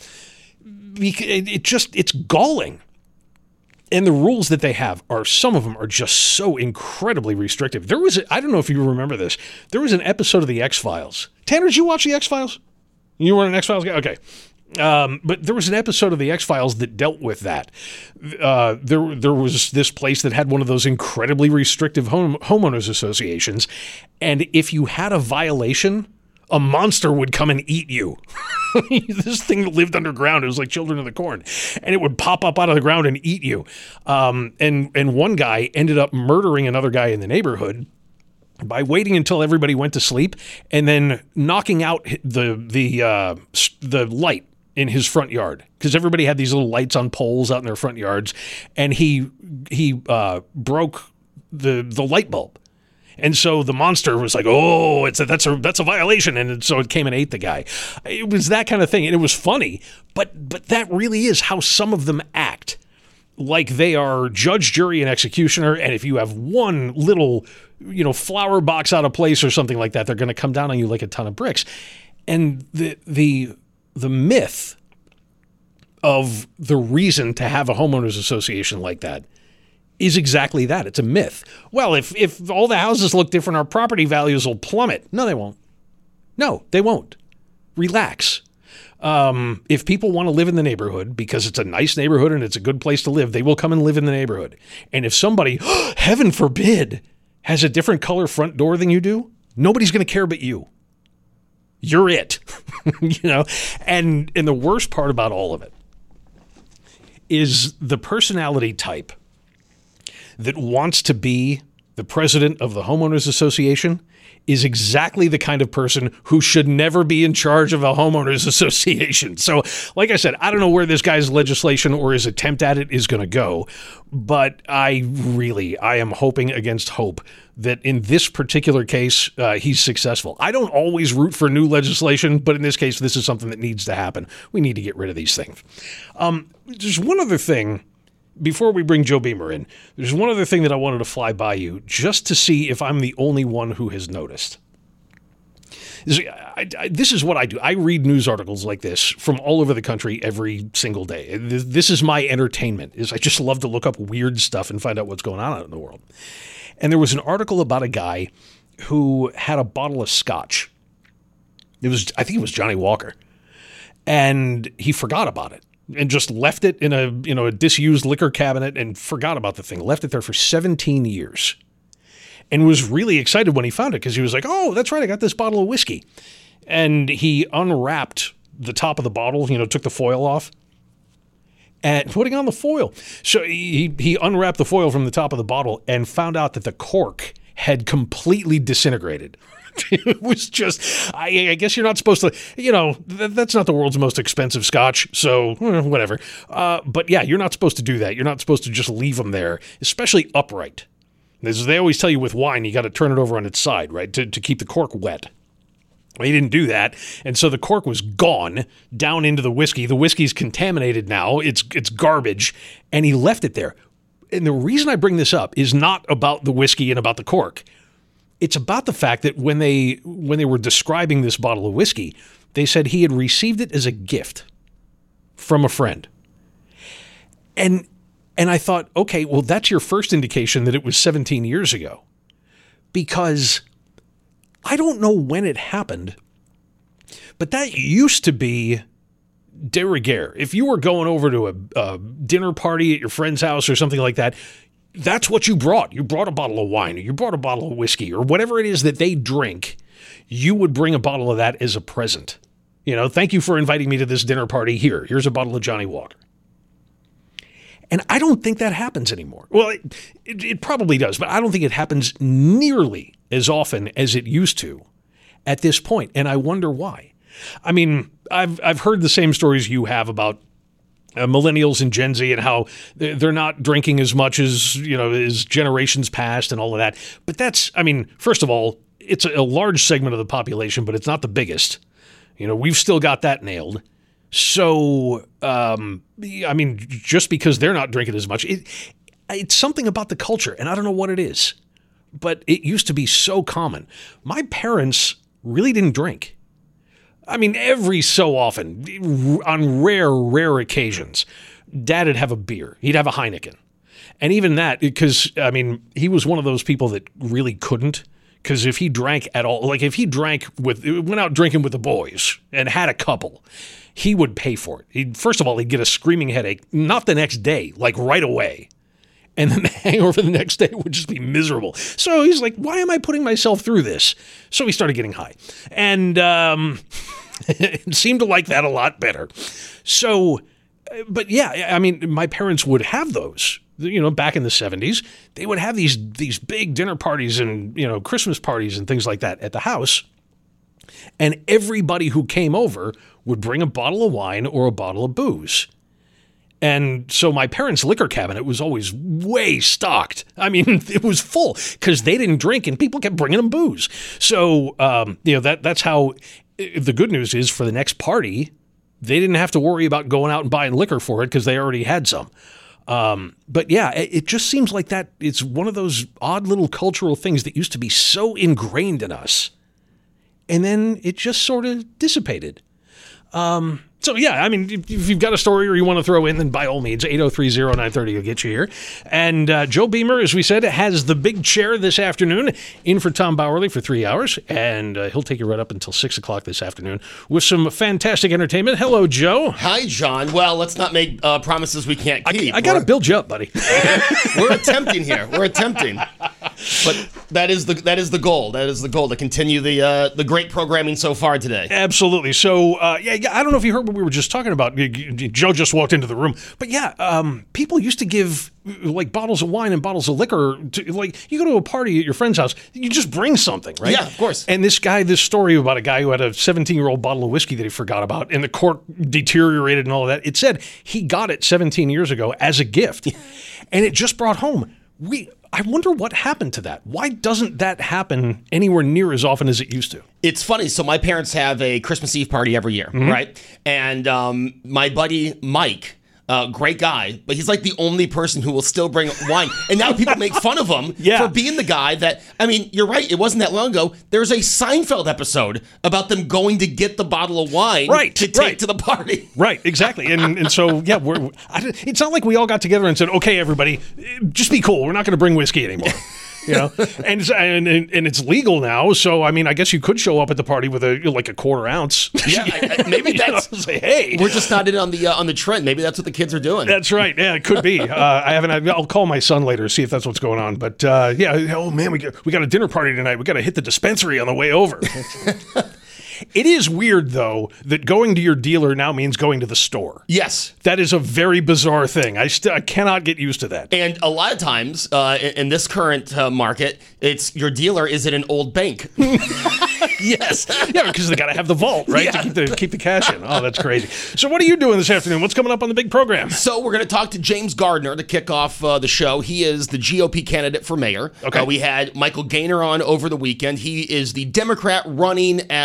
It just, it's galling. And the rules that they have are, some of them are just so incredibly restrictive. There was, a, I don't know if you remember this, there was an episode of The X-Files. Tanner, did you watch The X-Files? You weren't an X-Files guy? Okay. Um, but there was an episode of The X-Files that dealt with that. Uh, there, there was this place that had one of those incredibly restrictive home, homeowners associations. And if you had a violation, a monster would come and eat you. This thing lived underground. It was like Children of the Corn. And it would pop up out of the ground and eat you. Um, and, and one guy ended up murdering another guy in the neighborhood by waiting until everybody went to sleep and then knocking out the, the, uh, the light in his front yard, because everybody had these little lights on poles out in their front yards, and he he uh, broke the the light bulb, and so the monster was like, "Oh, it's a, that's a that's a violation," and so it came and ate the guy. It was that kind of thing, and it was funny, but but that really is how some of them act, like they are judge, jury, and executioner, and if you have one little, you know, flower box out of place or something like that, they're going to come down on you like a ton of bricks, and the the. The myth of the reason to have a homeowners association like that is exactly that. It's a myth. Well, if if all the houses look different, our property values will plummet. No, they won't. No, they won't. Relax. Um, if people want to live in the neighborhood because it's a nice neighborhood and it's a good place to live, they will come and live in the neighborhood. And if somebody, heaven forbid, has a different color front door than you do, nobody's going to care but you. You're it, you know, and and the worst part about all of it is the personality type that wants to be the president of the homeowners association is exactly the kind of person who should never be in charge of a homeowners association. So, like I said, I don't know where this guy's legislation or his attempt at it is going to go, but I really, I am hoping against hope that in this particular case, uh, he's successful. I don't always root for new legislation, but in this case, this is something that needs to happen. We need to get rid of these things. Um, there's one other thing. Before we bring Joe Beamer in, there's one other thing that I wanted to fly by you just to see if I'm the only one who has noticed. This, I, I, this is what I do. I read news articles like this from all over the country every single day. This, this is my entertainment. Is I just love to look up weird stuff and find out what's going on out in the world. And there was an article about a guy who had a bottle of scotch. It was, I think it was Johnny Walker, and he forgot about it. And just left it in a, you know, a disused liquor cabinet and forgot about the thing. Left it there for seventeen years and was really excited when he found it because he was like, oh, that's right, I got this bottle of whiskey. And he unwrapped the top of the bottle, you know, took the foil off and putting on the foil. So he, he unwrapped the foil from the top of the bottle and found out that the cork had completely disintegrated. It was just, I, I guess you're not supposed to, you know, th- that's not the world's most expensive scotch, so eh, whatever. Uh, but yeah, you're not supposed to do that. You're not supposed to just leave them there, especially upright. As they always tell you with wine, you got to turn it over on its side, right, to, to keep the cork wet. He didn't do that, and so the cork was gone down into the whiskey. The whiskey's contaminated now. It's it's garbage, and he left it there. And the reason I bring this up is not about the whiskey and about the cork. It's about the fact that when they when they were describing this bottle of whiskey, they said he had received it as a gift from a friend. And and I thought, okay, well, that's your first indication that it was seventeen years ago. Because I don't know when it happened, but that used to be de rigueur. If you were going over to a, a dinner party at your friend's house or something like that, that's what you brought. You brought a bottle of wine, or you brought a bottle of whiskey, or whatever it is that they drink. You would bring a bottle of that as a present. You know, thank you for inviting me to this dinner party. Here, here's a bottle of Johnny Walker. And I don't think that happens anymore. Well, it, it, it probably does, but I don't think it happens nearly as often as it used to at this point. And I wonder why. I mean, I've I've heard the same stories you have about uh, millennials and Gen Z and how they're not drinking as much as, you know, as generations past and all of that. But that's, I mean, first of all, it's a, a large segment of the population, but it's not the biggest. You know, we've still got that nailed. So, um, I mean, just because they're not drinking as much, it, it's something about the culture, and I don't know what it is, but it used to be so common. My parents really didn't drink. I mean, every so often, on rare, rare occasions, Dad would have a beer. He'd have a Heineken. And even that, because, I mean, he was one of those people that really couldn't. Because if he drank at all, like if he drank with, went out drinking with the boys and had a couple, he would pay for it. He'd, first of all, he'd get a screaming headache, not the next day, like right away. And then the hangover the next day would just be miserable. So he's like, why am I putting myself through this? So he started getting high. And um, seemed to like that a lot better. So, but yeah, I mean, my parents would have those. You know, back in the seventies, they would have these these big dinner parties and, you know, Christmas parties and things like that at the house. And everybody who came over would bring a bottle of wine or a bottle of booze. And so my parents' liquor cabinet was always way stocked. I mean, it was full because they didn't drink and people kept bringing them booze. So, um, you know, that that's how the good news is for the next party, they didn't have to worry about going out and buying liquor for it because they already had some. Um, but yeah, it, it just seems like that it's one of those odd little cultural things that used to be so ingrained in us. And then it just sort of dissipated. Um, so yeah, I mean, if, if you've got a story or you want to throw in, then by all means, eight oh three oh nine thirty will get you here. And uh, Joe Beamer, as we said, has the big chair this afternoon in for Tom Bowerly for three hours. And uh, he'll take you right up until six o'clock this afternoon with some fantastic entertainment. Hello, Joe. Hi, John. Well, let's not make uh, promises we can't keep. I, I got to build you up, buddy. We're attempting here. We're attempting. But that is the that is the goal. That is the goal, to continue the uh, the great programming so far today. Absolutely. So, uh, yeah, I don't know if you heard what we were just talking about. Joe just walked into the room. But yeah, um, people used to give like bottles of wine and bottles of liquor. To, like you go to a party at your friend's house, you just bring something, right? Yeah, of course. And this guy, this story about a guy who had a seventeen-year-old bottle of whiskey that he forgot about, and the cork deteriorated and all of that. It said he got it seventeen years ago as a gift, and it just brought home. We. I wonder what happened to that. Why doesn't that happen anywhere near as often as it used to? It's funny. So my parents have a Christmas Eve party every year, mm-hmm. right? And um, my buddy Mike, uh, great guy, but he's like the only person who will still bring wine. And now people make fun of him yeah. for being the guy that, I mean, you're right. It wasn't that long ago. There's a Seinfeld episode about them going to get the bottle of wine right, to take right. to the party. Right, exactly. And and so, yeah, we're, I, it's not like we all got together and said, okay, everybody, just be cool. We're not going to bring whiskey anymore. You know, and, and and it's legal now, so I mean, I guess you could show up at the party with a like a quarter ounce. Yeah, I, I, maybe that's know, say, hey, we're just not in on the uh, on the trend. Maybe that's what the kids are doing. That's right. Yeah, it could be. Uh, I haven't. I'll call my son later to see if that's what's going on. But uh, yeah, oh man, we got, we got a dinner party tonight. We got to hit the dispensary on the way over. It is weird, though, that going to your dealer now means going to the store. Yes. That is a very bizarre thing. I, st- I cannot get used to that. And a lot of times, uh, in, in this current uh, market, it's your dealer is at an old bank. Yes. Yeah, because they got to have the vault, right, yeah. to keep the, keep the cash in. Oh, that's crazy. So what are you doing this afternoon? What's coming up on the big program? So we're going to talk to James Gardner to kick off uh, the show. He is the G O P candidate for mayor. Okay. Uh, we had Michael Gaynor on over the weekend. He is the Democrat running as an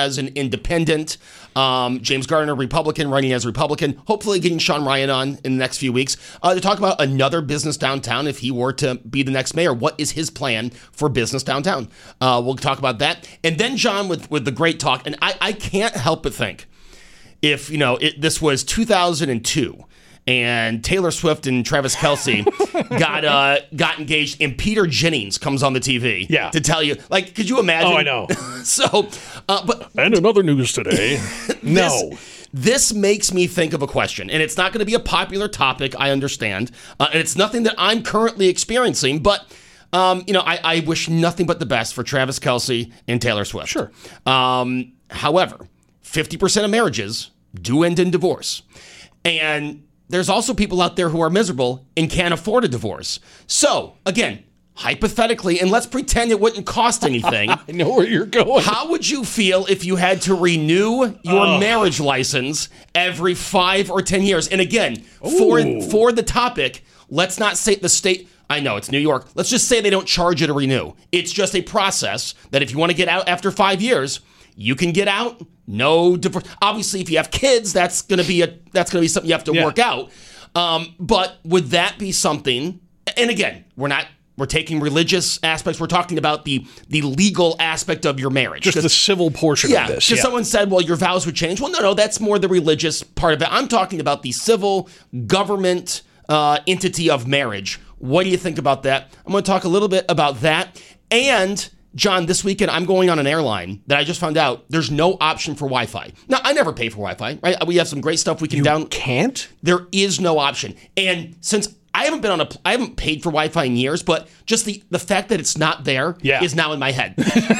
independent. Um, James Gardner, Republican, running as Republican. Hopefully getting Sean Ryan on in the next few weeks uh, to talk about another business downtown if he were to be the next mayor. What is his plan for business downtown? Uh, we'll talk about that. And then John with, with the great talk. And I, I can't help but think if, you know, it, this was two thousand two and Taylor Swift and Travis Kelce got uh, got engaged, and Peter Jennings comes on the T V yeah. to tell you, like, could you imagine? Oh, I know. so, uh, but and another news today. no. This, this makes me think of a question, and it's not going to be a popular topic, I understand, uh, and it's nothing that I'm currently experiencing, but um, you know, I, I wish nothing but the best for Travis Kelce and Taylor Swift. Sure. Um, however, fifty percent of marriages do end in divorce, and there's also people out there who are miserable and can't afford a divorce. So, again, hypothetically, and let's pretend it wouldn't cost anything. I know where you're going. How would you feel if you had to renew your oh. marriage license every five or ten years? And again, for for the topic, let's not say the state. I know it's New York. Let's just say they don't charge you to renew. It's just a process that if you want to get out after five years, you can get out. No divorce. Obviously, if you have kids, that's going to be a that's going to be something you have to yeah. work out. Um, but would that be something? And again, we're not we're taking religious aspects. We're talking about the the legal aspect of your marriage, just the civil portion yeah, of this. Because yeah. someone said, "Well, your vows would change." Well, no, no, that's more the religious part of it. I'm talking about the civil government uh, entity of marriage. What do you think about that? I'm going to talk a little bit about that. And John, this weekend, I'm going on an airline that I just found out there's no option for Wi-Fi. Now, I never pay for Wi-Fi, right? We have some great stuff we can you down. Can't? There is no option. And since I haven't been on a, I haven't paid for Wi-Fi in years, but just the, the fact that it's not there yeah. is now in my head.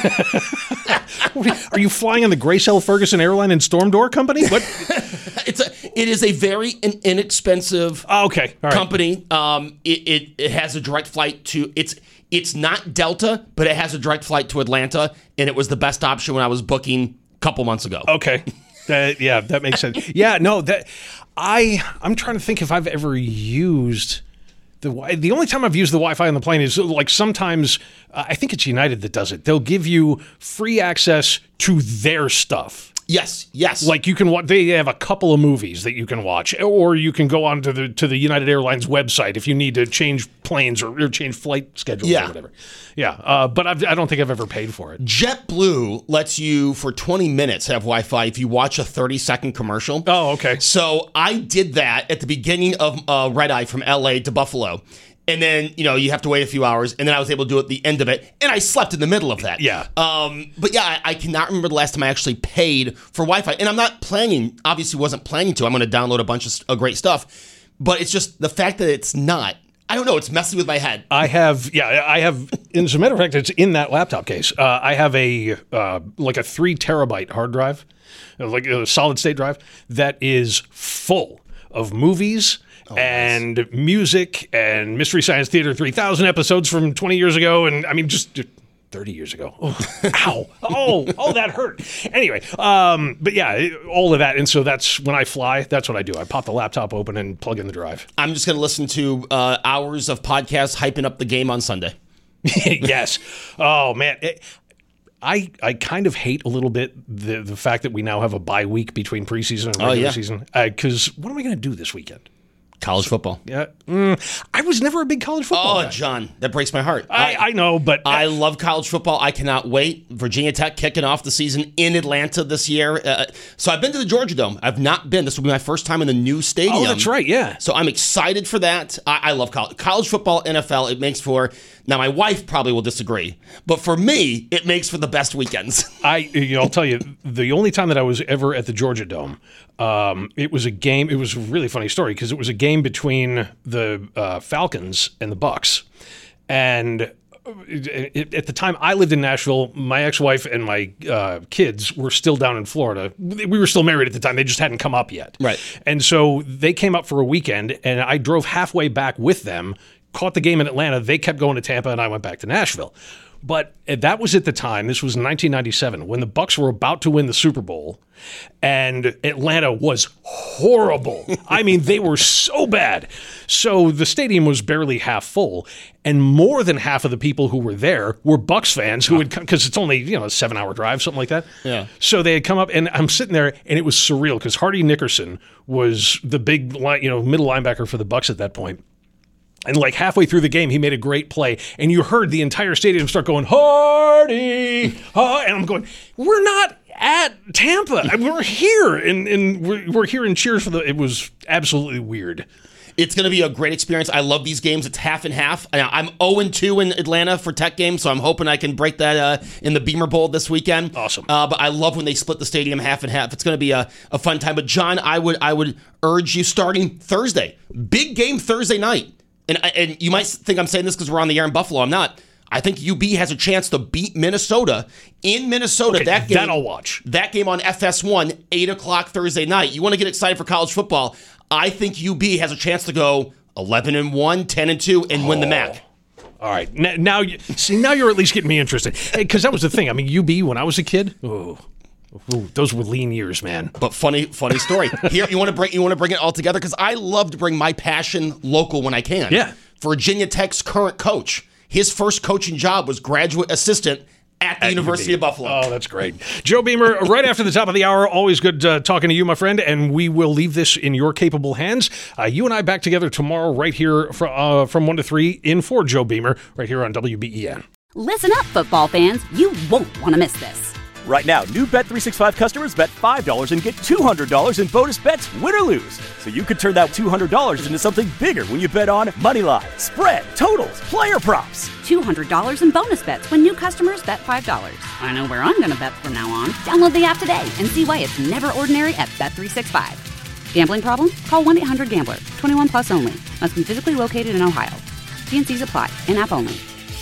Are you flying on the Grace L. Ferguson Airline and Storm Door Company? What? it's a, it is a very in, inexpensive oh, okay. All right. company. Um, it, it it has a direct flight to it's. It's not Delta, but it has a direct flight to Atlanta, and it was the best option when I was booking a couple months ago. Okay. Uh, yeah, that makes sense. Yeah, no, that I I'm trying to think if I've ever used the wi- the only time I've used the Wi-Fi on the plane is like sometimes uh, I think it's United that does it. They'll give you free access to their stuff. Yes, yes. Like you can watch, they have a couple of movies that you can watch, or you can go on to the to the United Airlines website if you need to change planes or, or change flight schedules yeah. or whatever. Yeah, uh, but I've, I don't think I've ever paid for it. JetBlue lets you for twenty minutes have Wi-Fi if you watch a thirty second commercial. Oh, okay. So I did that at the beginning of uh, Red Eye from L A to Buffalo. And then, you know, you have to wait a few hours, and then I was able to do it at the end of it, and I slept in the middle of that. Yeah. Um, but yeah, I, I cannot remember the last time I actually paid for Wi-Fi, and I'm not planning, obviously wasn't planning to. I'm going to download a bunch of uh, great stuff, but it's just the fact that it's not, I don't know, it's messing with my head. I have, yeah, I have, as a matter of fact, it's in that laptop case. Uh, I have a, uh, like a three terabyte hard drive, like a solid state drive, that is full of movies, Oh, and nice. music and Mystery Science Theater three thousand episodes from twenty years ago. And I mean, just thirty years ago. Oh, ow. Oh, oh, that hurt. Anyway, um, but yeah, all of that. And so that's when I fly, that's what I do. I pop the laptop open and plug in the drive. I'm just going to listen to uh, hours of podcasts hyping up the game on Sunday. Yes. Oh, man. It, I, I kind of hate a little bit the, the fact that we now have a bye week between preseason and regular oh, yeah. season. Because uh, what am I going to do this weekend? College football. Yeah, mm, I was never a big college football Oh, guy. John, that breaks my heart. I, I, I know, but... I love college football. I cannot wait. Virginia Tech kicking off the season in Atlanta this year. Uh, so I've been to the Georgia Dome. I've not been. This will be my first time in the new stadium. Oh, that's right, yeah. So I'm excited for that. I, I love college. College football, N F L, it makes for... Now, my wife probably will disagree, but for me, it makes for the best weekends. I, you know, I'll tell you, the only time that I was ever at the Georgia Dome, um, it was a game. It was a really funny story because it was a game between the uh, Falcons and the Bucks, and it, at the time I lived in Nashville. My ex-wife and my uh, kids were still down in Florida. We were still married at the time; they just hadn't come up yet. Right, and so they came up for a weekend, and I drove halfway back with them. Caught the game in Atlanta. They kept going to Tampa, and I went back to Nashville. But that was at the time, this was nineteen ninety-seven, when the Bucs were about to win the Super Bowl, and Atlanta was horrible. I mean, they were so bad. So the stadium was barely half full, and more than half of the people who were there were Bucs fans who had come, because it's only, you know, a seven-hour drive, something like that. Yeah. So they had come up, and I'm sitting there, and it was surreal, because Hardy Nickerson was the big, li- you know, middle linebacker for the Bucs at that point. And like halfway through the game, he made a great play, and you heard the entire stadium start going, Hardy! Huh? And I'm going, we're not at Tampa. We're here, and, and we're, we're here in cheers for the. It was absolutely weird. It's going to be a great experience. I love these games. It's half and half. I'm oh and two in Atlanta for Tech games, so I'm hoping I can break that uh, in the Beamer Bowl this weekend. Awesome. Uh, but I love when they split the stadium half and half. It's going to be a, a fun time. But John, I would I would urge you starting Thursday. Big game Thursday night. And, and you might think I'm saying this because we're on the air in Buffalo. I'm not. I think U B has a chance to beat Minnesota in Minnesota. Okay, that game, that I'll watch. That game on F S one, eight o'clock Thursday night. You want to get excited for college football. I think U B has a chance to go eleven and one, ten and two, and oh. win the M A C. All right. Now, now, see, now you're at least getting me interested. Because that was the thing. I mean, U B, when I was a kid, ooh. Ooh, those were lean years, man. But funny, funny story. Here, you want to bring you want to bring it all together because I love to bring my passion local when I can. Yeah. Virginia Tech's current coach, his first coaching job was graduate assistant at the at University of Buffalo. Oh, that's great. Joe Beamer, right after the top of the hour. Always good uh, talking to you, my friend. And we will leave this in your capable hands. Uh, you and I back together tomorrow, right here from uh, from one to three in for Joe Beamer, right here on W B E N. Listen up, football fans. You won't want to miss this. Right now, new Bet three sixty-five customers bet five dollars and get two hundred dollars in bonus bets, win or lose. So you could turn that two hundred dollars into something bigger when you bet on money line, spread, totals, player props. two hundred dollars in bonus bets when new customers bet five dollars. I know where I'm going to bet from now on. Download the app today and see why it's never ordinary at Bet three sixty-five. Gambling problem? Call one eight hundred gambler. twenty-one plus only. Must be physically located in Ohio. T and C's apply. In-app only.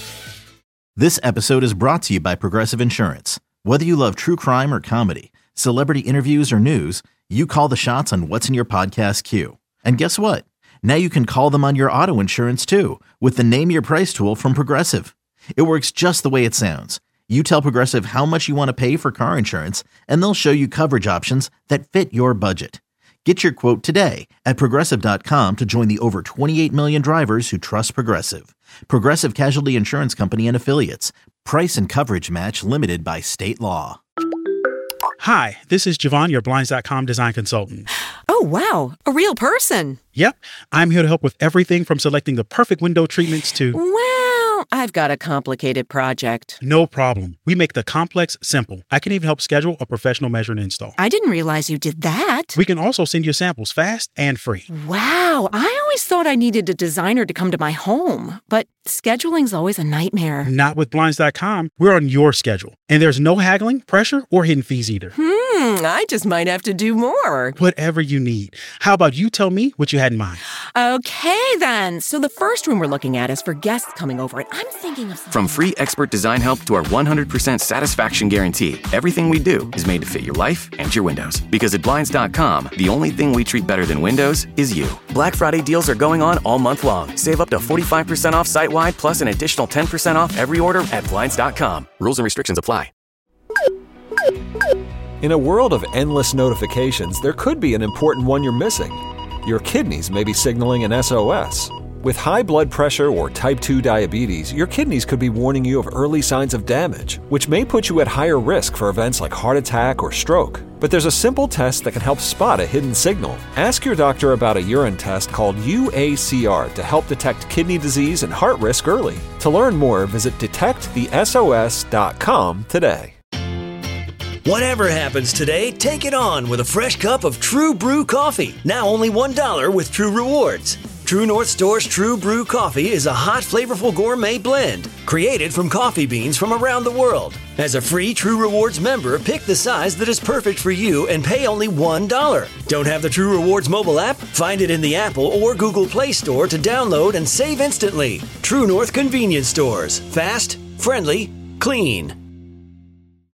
This episode is brought to you by Progressive Insurance. Whether you love true crime or comedy, celebrity interviews or news, you call the shots on what's in your podcast queue. And guess what? Now you can call them on your auto insurance too with the Name Your Price tool from Progressive. It works just the way it sounds. You tell Progressive how much you want to pay for car insurance, and they'll show you coverage options that fit your budget. Get your quote today at Progressive dot com to join the over twenty-eight million drivers who trust Progressive. Progressive Casualty Insurance Company and Affiliates. Price and coverage match limited by state law. Hi, this is Javon, your Blinds dot com design consultant. Oh, wow. A real person. Yep. I'm here to help with everything from selecting the perfect window treatments to... Well, I've got a complicated project. No problem. We make the complex simple. I can even help schedule a professional measure and install. I didn't realize you did that. We can also send you samples fast and free. Wow. I always thought I needed a designer to come to my home, but scheduling's always a nightmare. Not with Blinds dot com. We're on your schedule. And there's no haggling, pressure, or hidden fees either. Hmm, I just might have to do more. Whatever you need. How about you tell me what you had in mind? Okay, then. So the first room we're looking at is for guests coming over, and I'm thinking of... From free expert design help to our one hundred percent satisfaction guarantee, everything we do is made to fit your life and your windows. Because at Blinds dot com, the only thing we treat better than windows is you. Black Friday deals are going on all month long. Save up to forty-five percent off site-wide, plus an additional ten percent off every order at Blinds dot com. Rules and restrictions apply. In a world of endless notifications, there could be an important one you're missing. Your kidneys may be signaling an S O S. With high blood pressure or type two diabetes, your kidneys could be warning you of early signs of damage, which may put you at higher risk for events like heart attack or stroke. But there's a simple test that can help spot a hidden signal. Ask your doctor about a urine test called U A C R to help detect kidney disease and heart risk early. To learn more, visit detect the S O S dot com today. Whatever happens today, take it on with a fresh cup of True Brew coffee. Now only one dollar with True Rewards. True North Store's True Brew coffee is a hot, flavorful gourmet blend created from coffee beans from around the world. As a free True Rewards member, pick the size that is perfect for you and pay only one dollar. Don't have the True Rewards mobile app? Find it in the Apple or Google Play Store to download and save instantly. True North Convenience Stores. Fast, friendly, clean.